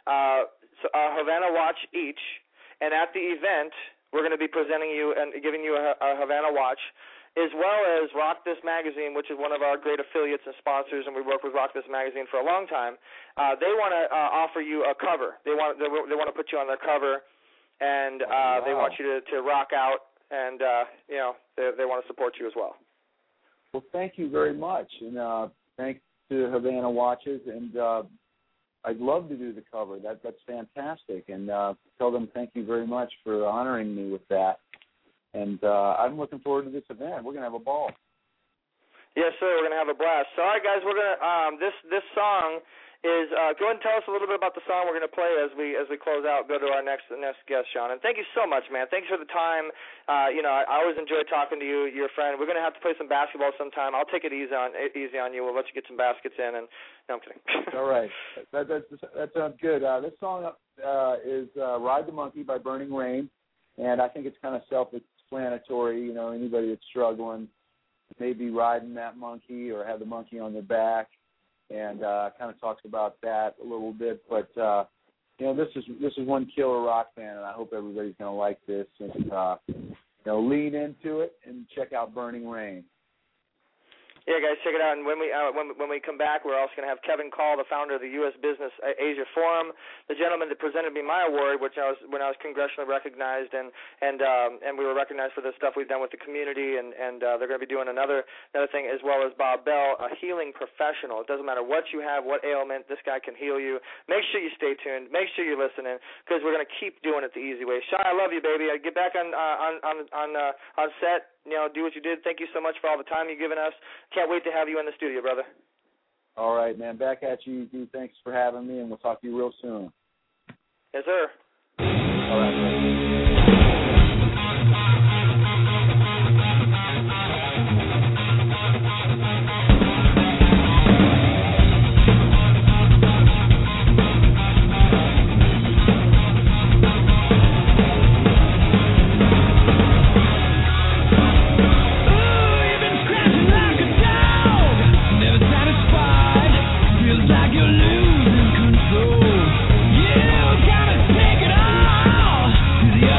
Havana Watch each. And at the event, we're going to be presenting you and giving you a Havana watch, as well as Rock This Magazine, which is one of our great affiliates and sponsors, and we work with Rock This Magazine for a long time. They want to offer you a cover. They want to put you on their cover, and they want you to rock out, and they want to support you as well. Well, thank you very much, and thanks to Havana Watches, and I'd love to do the cover. That's fantastic, and tell them thank you very much for honoring me with that. And I'm looking forward to this event. We're gonna have a ball. Yes, sir. We're gonna have a blast. So, all right, guys, we're gonna this song is go ahead and tell us a little bit about the song we're gonna play as we close out. Go to our next guest, Sean. And thank you so much, man. Thanks for the time. I always enjoy talking to you. You're a friend. We're gonna have to play some basketball sometime. I'll take it easy on you. We'll let you get some baskets in. And no, I'm kidding. All right, that sounds good. This song is "Ride the Monkey" by Burning Rain, and I think it's kind of self-explanatory. Anybody that's struggling, maybe riding that monkey or have the monkey on their back. And kind of talks about that a little bit, but this is one killer rock band, and I hope everybody's going to like this and lean into it and check out Burning Rain. Yeah, guys, check it out. And when we come back, we're also going to have Kevin Call, the founder of the U.S. Business Asia Forum, the gentleman that presented me my award, when I was congressionally recognized, and we were recognized for the stuff we've done with the community, and they're going to be doing another thing, as well as Bob Bell, a healing professional. It doesn't matter what you have, what ailment, this guy can heal you. Make sure you stay tuned. Make sure you're listening, because we're going to keep doing it the easy way. Sean, I love you, baby. Get back on set. Do what you did. Thank you so much for all the time you've given us. Can't wait to have you in the studio, brother. All right, man. Back at you. Thanks for having me, and we'll talk to you real soon. Yes, sir. All right, man. Losing control. You gotta take it all to the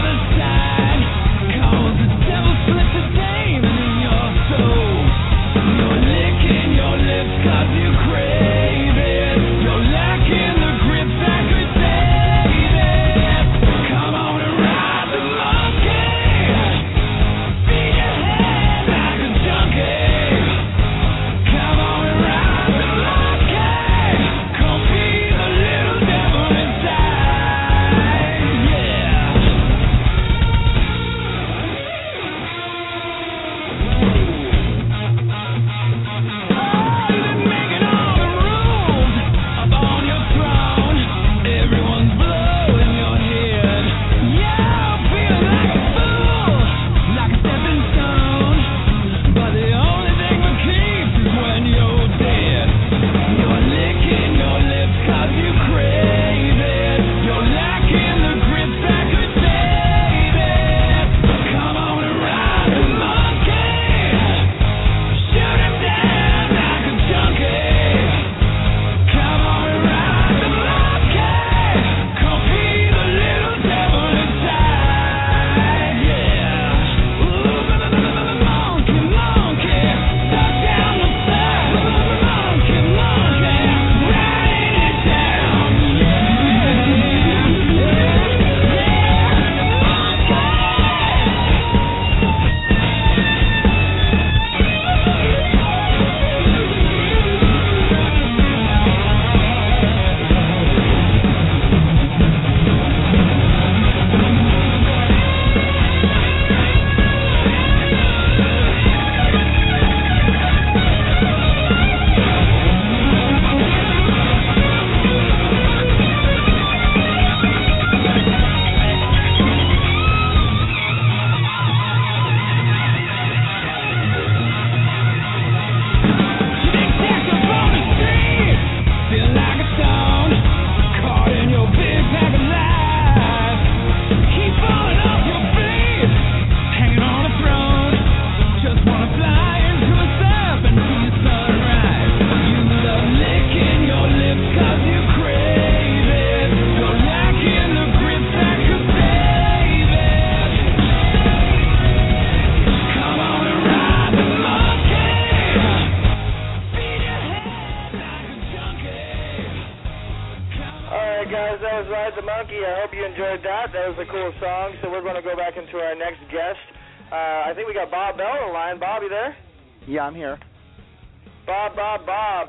guys, that was Ride the Monkey. I hope you enjoyed that. That was a cool song. So we're going to go back into our next guest. I think we got Bob Bell on the line. Bob, you there? Yeah, I'm here. Bob Ram.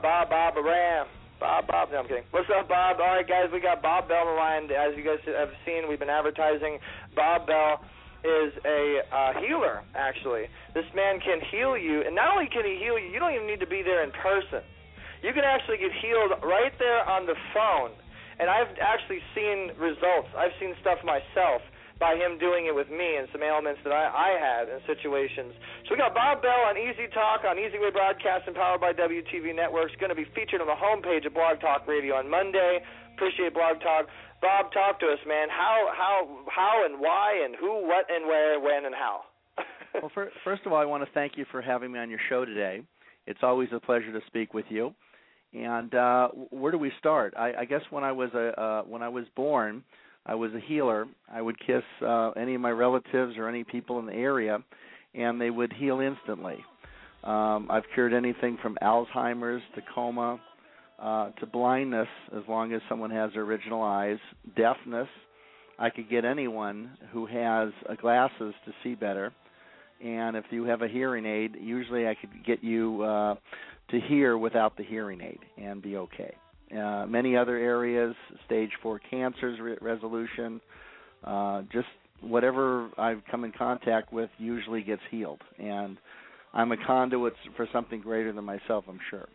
Bob. No, I'm kidding. What's up, Bob? All right, guys, we got Bob Bell on the line. As you guys have seen, we've been advertising. Bob Bell is a healer, actually. This man can heal you. And not only can he heal you, you don't even need to be there in person. You can actually get healed right there on the phone. And I've actually seen results. I've seen stuff myself by him doing it with me and some ailments that I had in situations. So we got Bob Bell on Easy Talk on Easy Way Broadcasting, powered by WTV Networks. Going to be featured on the homepage of Blog Talk Radio on Monday. Appreciate Blog Talk. Bob, talk to us, man. How and why and who, what, and where, when, and how. Well, first of all, I want to thank you for having me on your show today. It's always a pleasure to speak with you. And where do we start? I guess when I was born, I was a healer. I would kiss any of my relatives or any people in the area, and they would heal instantly. I've cured anything from Alzheimer's to coma to blindness, as long as someone has their original eyes, deafness. I could get anyone who has glasses to see better. And if you have a hearing aid, usually I could get you to hear without the hearing aid and be okay. Many other areas, stage 4 cancers resolution, just whatever I've come in contact with usually gets healed. And I'm a conduit for something greater than myself, I'm sure.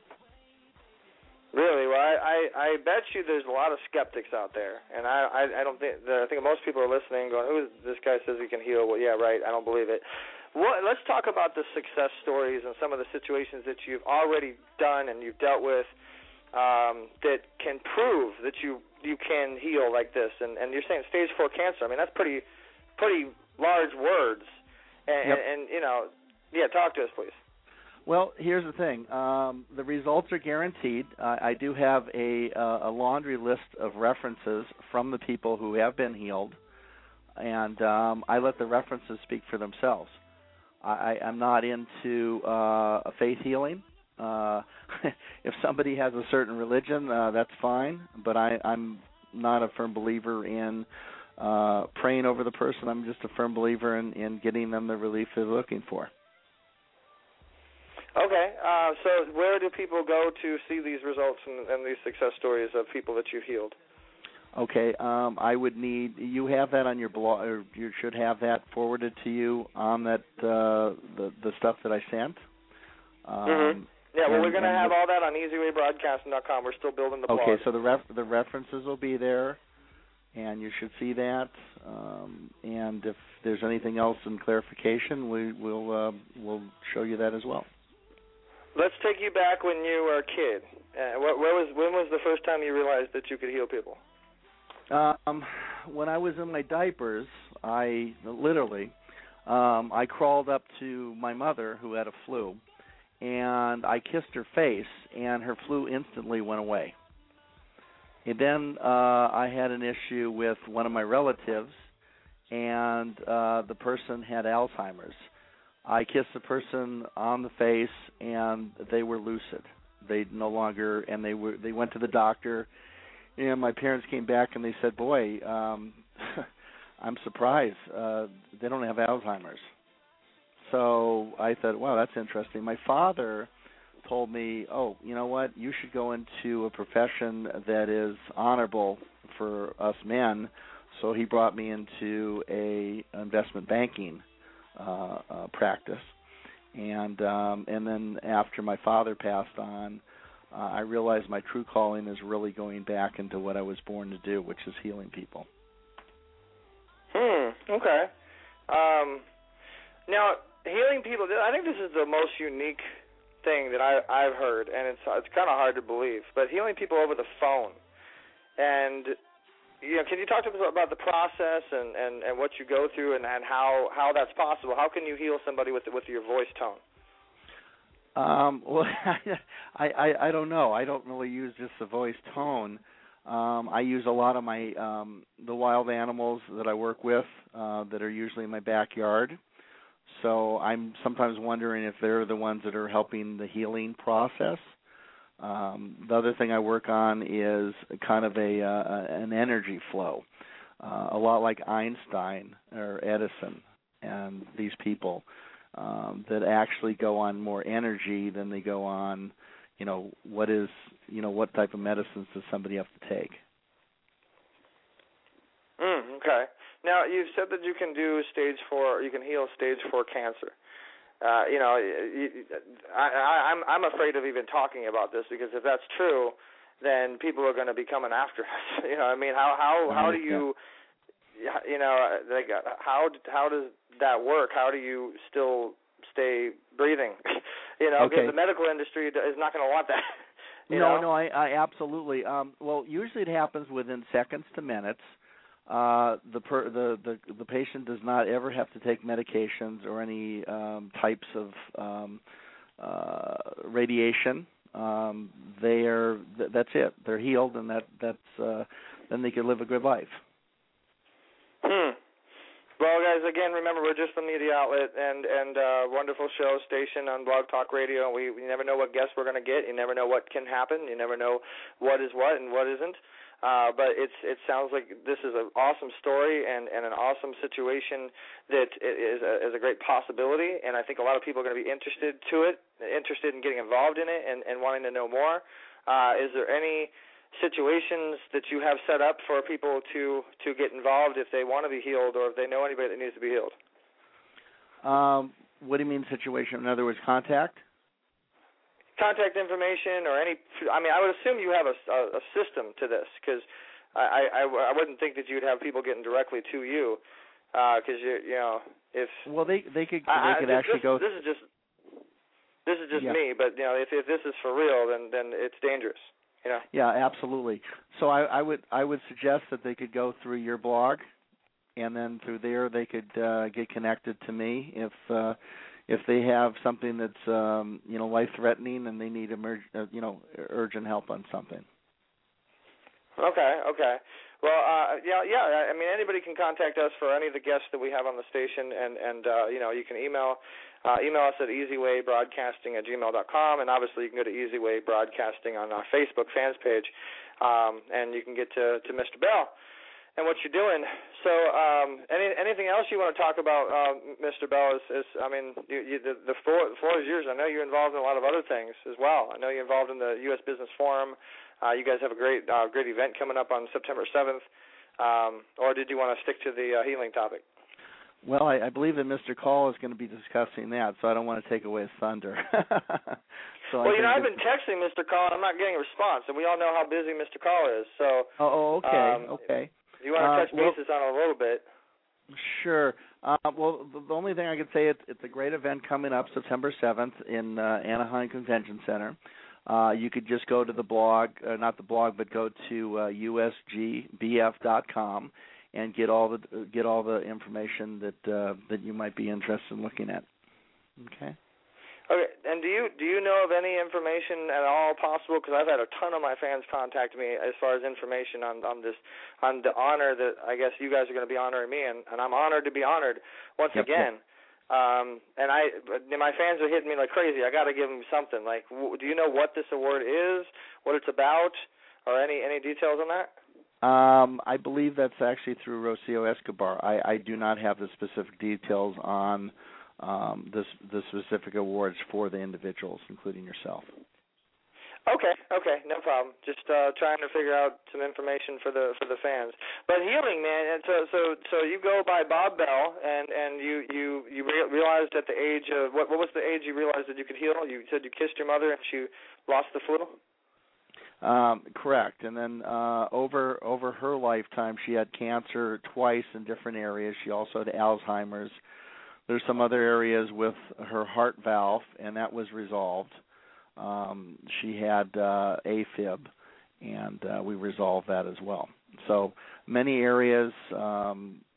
Really? Well, I bet you there's a lot of skeptics out there, and I don't think I think most people are listening, going, "Who is this guy? Says he can heal?" Well, yeah, right. I don't believe it. Let's talk about the success stories and some of the situations that you've already done and you've dealt with that can prove that you can heal like this. And you're saying stage 4 cancer. I mean, that's pretty large words. And, yep. and you know, yeah, talk to us, please. Well, here's the thing. The results are guaranteed. I do have a laundry list of references from the people who have been healed, and I let the references speak for themselves. I'm not into faith healing. If somebody has a certain religion, that's fine, but I'm not a firm believer in praying over the person. I'm just a firm believer in getting them the relief they're looking for. Okay, so where do people go to see these results and these success stories of people that you've healed? Okay, I would need, you have that on your blog, or you should have that forwarded to you on that the stuff that I sent. Mm-hmm. Yeah, well, we're going to have all that on EasyWayBroadcasting.com. We're still building the blog. Okay, so the references will be there, and you should see that. And if there's anything else in clarification, we'll show you that as well. Let's take you back when you were a kid. When was the first time you realized that you could heal people? When I was in my diapers, I crawled up to my mother who had a flu, and I kissed her face, and her flu instantly went away. And then I had an issue with one of my relatives, and the person had Alzheimer's. I kissed the person on the face, and they were lucid. They no longer, and they went to the doctor, and my parents came back and they said, "Boy, I'm surprised. They don't have Alzheimer's." So I thought, wow, that's interesting. My father told me, "Oh, you know what? You should go into a profession that is honorable for us men." So he brought me into a investment banking practice, and then after my father passed on, I realized my true calling is really going back into what I was born to do, which is healing people. Okay. Now, healing people, I think this is the most unique thing that I've heard, and it's kind of hard to believe, but healing people over the phone. And can you talk to us about the process and what you go through and how that's possible? How can you heal somebody with your voice tone? Well, I don't know. I don't really use just the voice tone. I use a lot of my the wild animals that I work with that are usually in my backyard. So I'm sometimes wondering if they're the ones that are helping the healing process. The other thing I work on is kind of an energy flow, a lot like Einstein or Edison and these people that actually go on more energy than they go on, what type of medicines does somebody have to take. Okay. Now, you've said that you can do stage 4, you can heal stage 4 cancer. I'm afraid of even talking about this because if that's true, then people are going to be coming after us. I mean, how do you, how does that work? How do you still stay breathing? Because the medical industry is not going to want that. No, I absolutely. Well, usually it happens within seconds to minutes. The patient does not ever have to take medications or any types of radiation. That's it. They're healed, and then they can live a good life. Well, guys, again, remember, we're just a media outlet and wonderful show station on Blog Talk Radio. We never know what guests we're going to get. You never know what can happen. You never know what is what and what isn't. But it sounds like this is an awesome story and an awesome situation that is a great possibility, and I think a lot of people are going to be interested in getting involved in it and wanting to know more. Is there any situations that you have set up for people to get involved if they want to be healed or if they know anybody that needs to be healed? What do you mean situation? In other words, contact information or any. I mean, I would assume you have a system to this because I wouldn't think that you'd have people getting directly to you because if they could actually go. This is just me, but if this is for real, then it's dangerous. Yeah, absolutely. So I would suggest that they could go through your blog, and then through there they could get connected to me if they have something that's life-threatening and they need urgent help on something. Okay. Well, yeah. I mean, anybody can contact us for any of the guests that we have on the station, and you can email us at easywaybroadcasting@gmail.com, and obviously you can go to Easy Way Broadcasting on our Facebook fans page, and you can get to Mr. Bell and what you're doing. So anything else you want to talk about, Mr. Bell, is I mean, the floor is yours. I know you're involved in a lot of other things as well. I know you're involved in the U.S. Business Forum. You guys have a great event coming up on September 7th. Or did you want to stick to the healing topic? Well, I believe that Mr. Call is going to be discussing that, so I don't want to take away his thunder. I've been texting Mr. Call, and I'm not getting a response, and we all know how busy Mr. Call is. So. Okay. You want to touch bases on it a little bit? Sure. Well, the only thing I can say, it's a great event coming up September 7th in Anaheim Convention Center. You could just go to the blog, not the blog, but go to usgbf.com and get all the information that you might be interested in looking at. Okay. Okay, and do you know of any information at all possible? Because I've had a ton of my fans contact me as far as information on the honor that I guess you guys are going to be honoring me, and I'm honored to be honored once again. And my fans are hitting me like crazy. I got to give them something. Like, do you know what this award is, what it's about, or any details on that? I believe that's actually through Rocio Escobar. I do not have the specific details on the specific awards for the individuals, including yourself. Okay, no problem. Just trying to figure out some information for the fans. But healing, man. And so you go by Bob Bell, and you realized at the age of what was the age you realized that you could heal? You said you kissed your mother and she lost the flu. Correct. And then over her lifetime, she had cancer twice in different areas. She also had Alzheimer's. There's some other areas with her heart valve, and that was resolved. She had AFib, and we resolved that as well. So many areas, the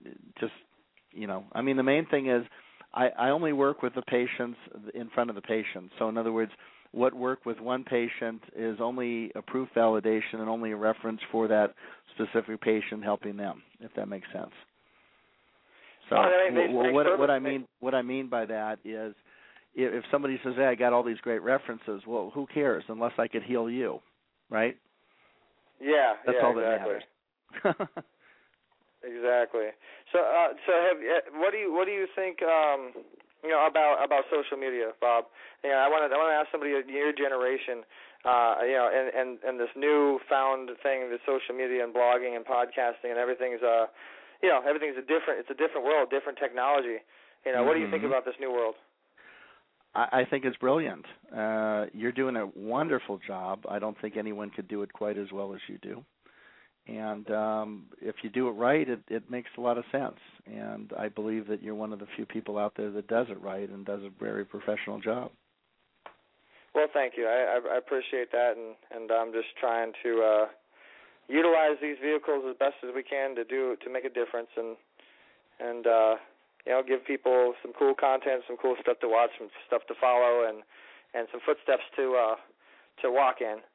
main thing is I only work with the patients in front of the patient. So in other words, what worked with one patient is only a proof validation and only a reference for that specific patient, helping them, if that makes sense. So what I mean by that is, if somebody says, hey, I got all these great references, well, who cares unless I could heal you, right? Yeah, that's all that exactly. matters. Exactly. So, what do you think? About social media, Bob. I want to ask somebody in your generation, and this newfound thing, the social media and blogging and podcasting and everything's, everything's it's a different world, different technology. What do you think about this new world? I think it's brilliant. You're doing a wonderful job. I don't think anyone could do it quite as well as you do. And if you do it right, it makes a lot of sense. And I believe that you're one of the few people out there that does it right and does a very professional job. Well, thank you. I appreciate that, and I'm just trying to utilize these vehicles as best as we can to make a difference and give people some cool content, some cool stuff to watch, some stuff to follow, and some footsteps to walk in.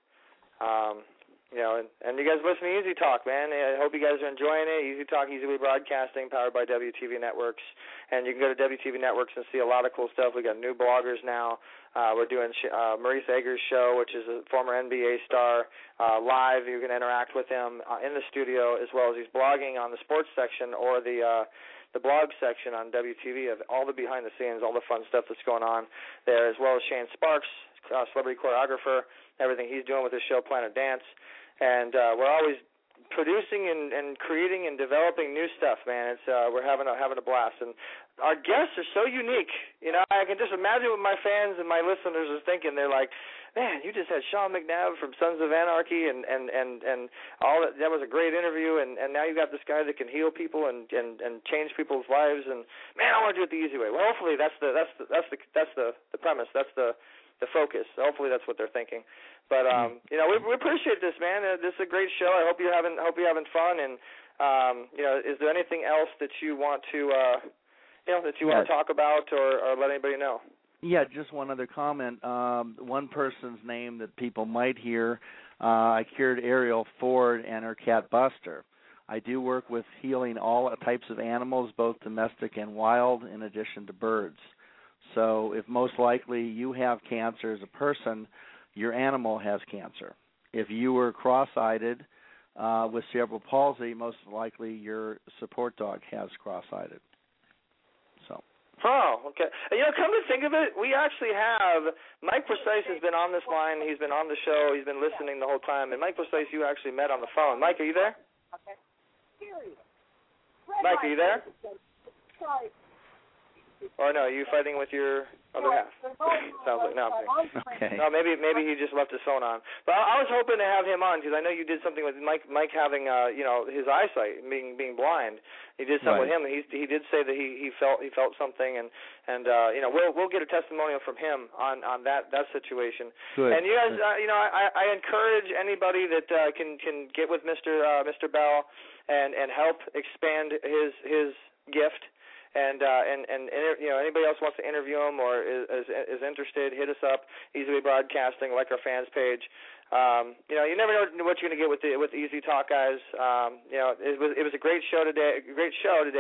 And you guys listen to Easy Talk, man. I hope you guys are enjoying it. Easy Talk, Easy Way Broadcasting, powered by WTV Networks. And you can go to WTV Networks and see a lot of cool stuff. We got new bloggers now. We're doing Maurice Eggers' show, which is a former NBA star, live. You can interact with him in the studio, as well as he's blogging on the sports section or the blog section on WTV of all the behind the scenes, all the fun stuff that's going on there, as well as Shane Sparks, celebrity choreographer, everything he's doing with his show Planet Dance. And we're always producing and creating and developing new stuff, man. It's we're having a blast, and our guests are so unique. I can just imagine what my fans and my listeners are thinking. They're like, man, you just had Sean McNabb from Sons of Anarchy, and all that. That was a great interview, and now you got this guy that can heal people and change people's lives. And man, I want to do it the easy way. Well, hopefully that's the premise. That's the focus. Hopefully that's what they're thinking. But we appreciate this, man. This is a great show. I hope you're having fun. And is there anything else that you want to want to talk about or let anybody know? Yeah, just one other comment. One person's name that people might hear, I cured Ariel Ford and her cat Buster. I do work with healing all types of animals, both domestic and wild, in addition to birds. So if most likely you have cancer as a person, your animal has cancer. If you were cross-eyed with cerebral palsy, most likely your support dog has cross-eyed. So. Oh, okay. Come to think of it, we actually have Mike Precise has been on this line. He's been on the show. He's been listening the whole time. And Mike Precise, you actually met on the phone. Mike, are you there? Okay. Mike, are you there? Sorry. Or no, are you fighting with your other half? Sounds like no. Okay. No, maybe he just left his phone on. But I was hoping to have him on because I know you did something with Mike having his eyesight being blind. You did something with him, and he did say that he felt something, and we'll get a testimonial from him on that situation. Good. And you guys, I encourage anybody that can get with Mr. Bell and help expand his gift. And anybody else wants to interview him or is interested, hit us up. Easy Way Broadcasting, like our fans page. You never know what you're going to get with Easy Talk, guys. It was a great show today. Great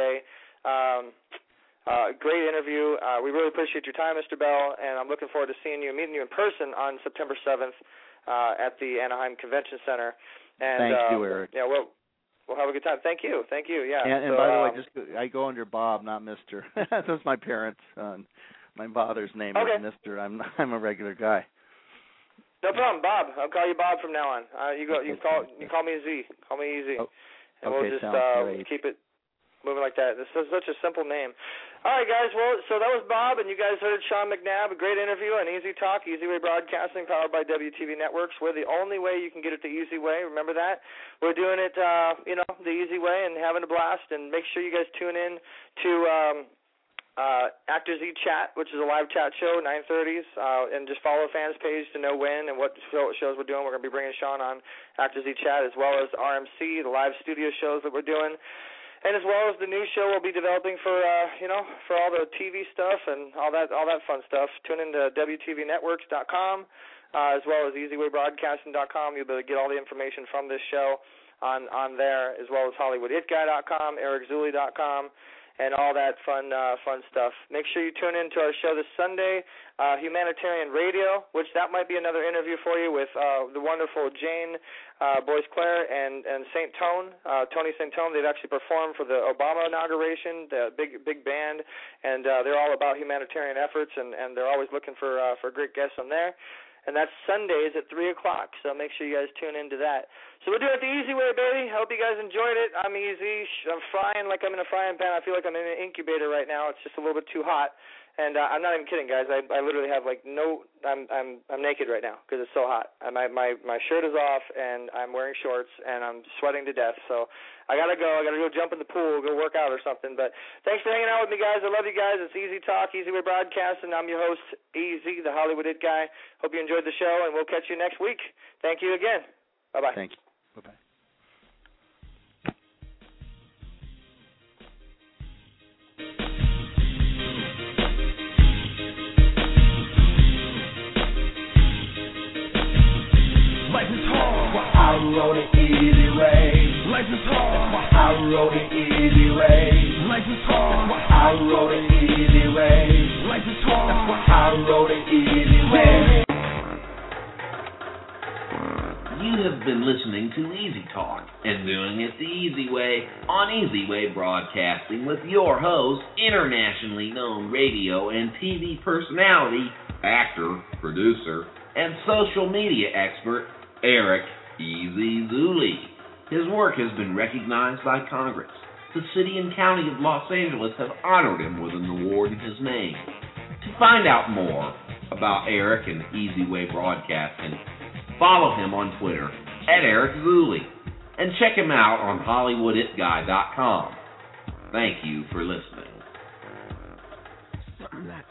interview. We really appreciate your time, Mr. Bell, and I'm looking forward to meeting you in person on September 7th at the Anaheim Convention Center. And, thank you, Eric. Yeah, we'll have a good time. Thank you. Yeah. And by the way, I go under Bob, not Mr. That's my parents. My father's name is Mr. I'm a regular guy. No problem, Bob. I'll call you Bob from now on. You call me Z. Call me Easy. And we'll just keep it moving like that. This is such a simple name. All right, guys. Well, so that was Bob, and you guys heard Sean McNabb, a great interview on Easy Talk, Easy Way Broadcasting, powered by WTV Networks. We're the only way you can get it the easy way. Remember that? We're doing it, the easy way and having a blast. And make sure you guys tune in to Actors Eat Chat, which is a live chat show, 9:30s, and just follow the fans page to know when and what shows we're doing. We're going to be bringing Sean on Actors Eat Chat, as well as RMC, the live studio shows that we're doing. And as well as the new show we'll be developing for all the TV stuff and all that fun stuff. Tune in to WTVNetworks.com, as well as EasyWayBroadcasting.com. You'll be able to get all the information from this show on there, as well as HollywoodItGuy.com, EricZuli.com, and all that fun stuff. Make sure you tune in to our show this Sunday, Humanitarian Radio, which that might be another interview for you with the wonderful Jane Boyce-Claire and St. Tone, Tony St. Tone. They've actually performed for the Obama inauguration, the big band, and they're all about humanitarian efforts, and they're always looking for great guests on there. And that's Sundays at 3 o'clock, so make sure you guys tune into that. So we're doing it the easy way, baby. Hope you guys enjoyed it. I'm easy. I'm frying like I'm in a frying pan. I feel like I'm in an incubator right now. It's just a little bit too hot. And I'm not even kidding, guys. I literally have like I'm naked right now because it's so hot. My shirt is off and I'm wearing shorts and I'm sweating to death. So I gotta go. I gotta go jump in the pool, go work out or something. But thanks for hanging out with me, guys. I love you guys. It's Easy Talk, Easy Way Broadcasting. I'm your host, Easy, the Hollywood It Guy. Hope you enjoyed the show, and we'll catch you next week. Thank you again. Bye bye. Thank you. Bye bye. Life is hard, well, I wrote it easy way. Life is hard, well, I wrote it easy way. Life is hard, well, I wrote it easy way. Life is hard, well, I wrote it easy way. You have been listening to Easy Talk and doing it the easy way on Easy Way Broadcasting with your host, internationally known radio and TV personality, actor, producer, and social media expert, Eric Easy Zuli. His work has been recognized by Congress. The city and county of Los Angeles have honored him with an award in his name. To find out more about Eric and Easy Way Broadcasting, follow him on Twitter at Eric Zuli and check him out on HollywoodItGuy.com. Thank you for listening.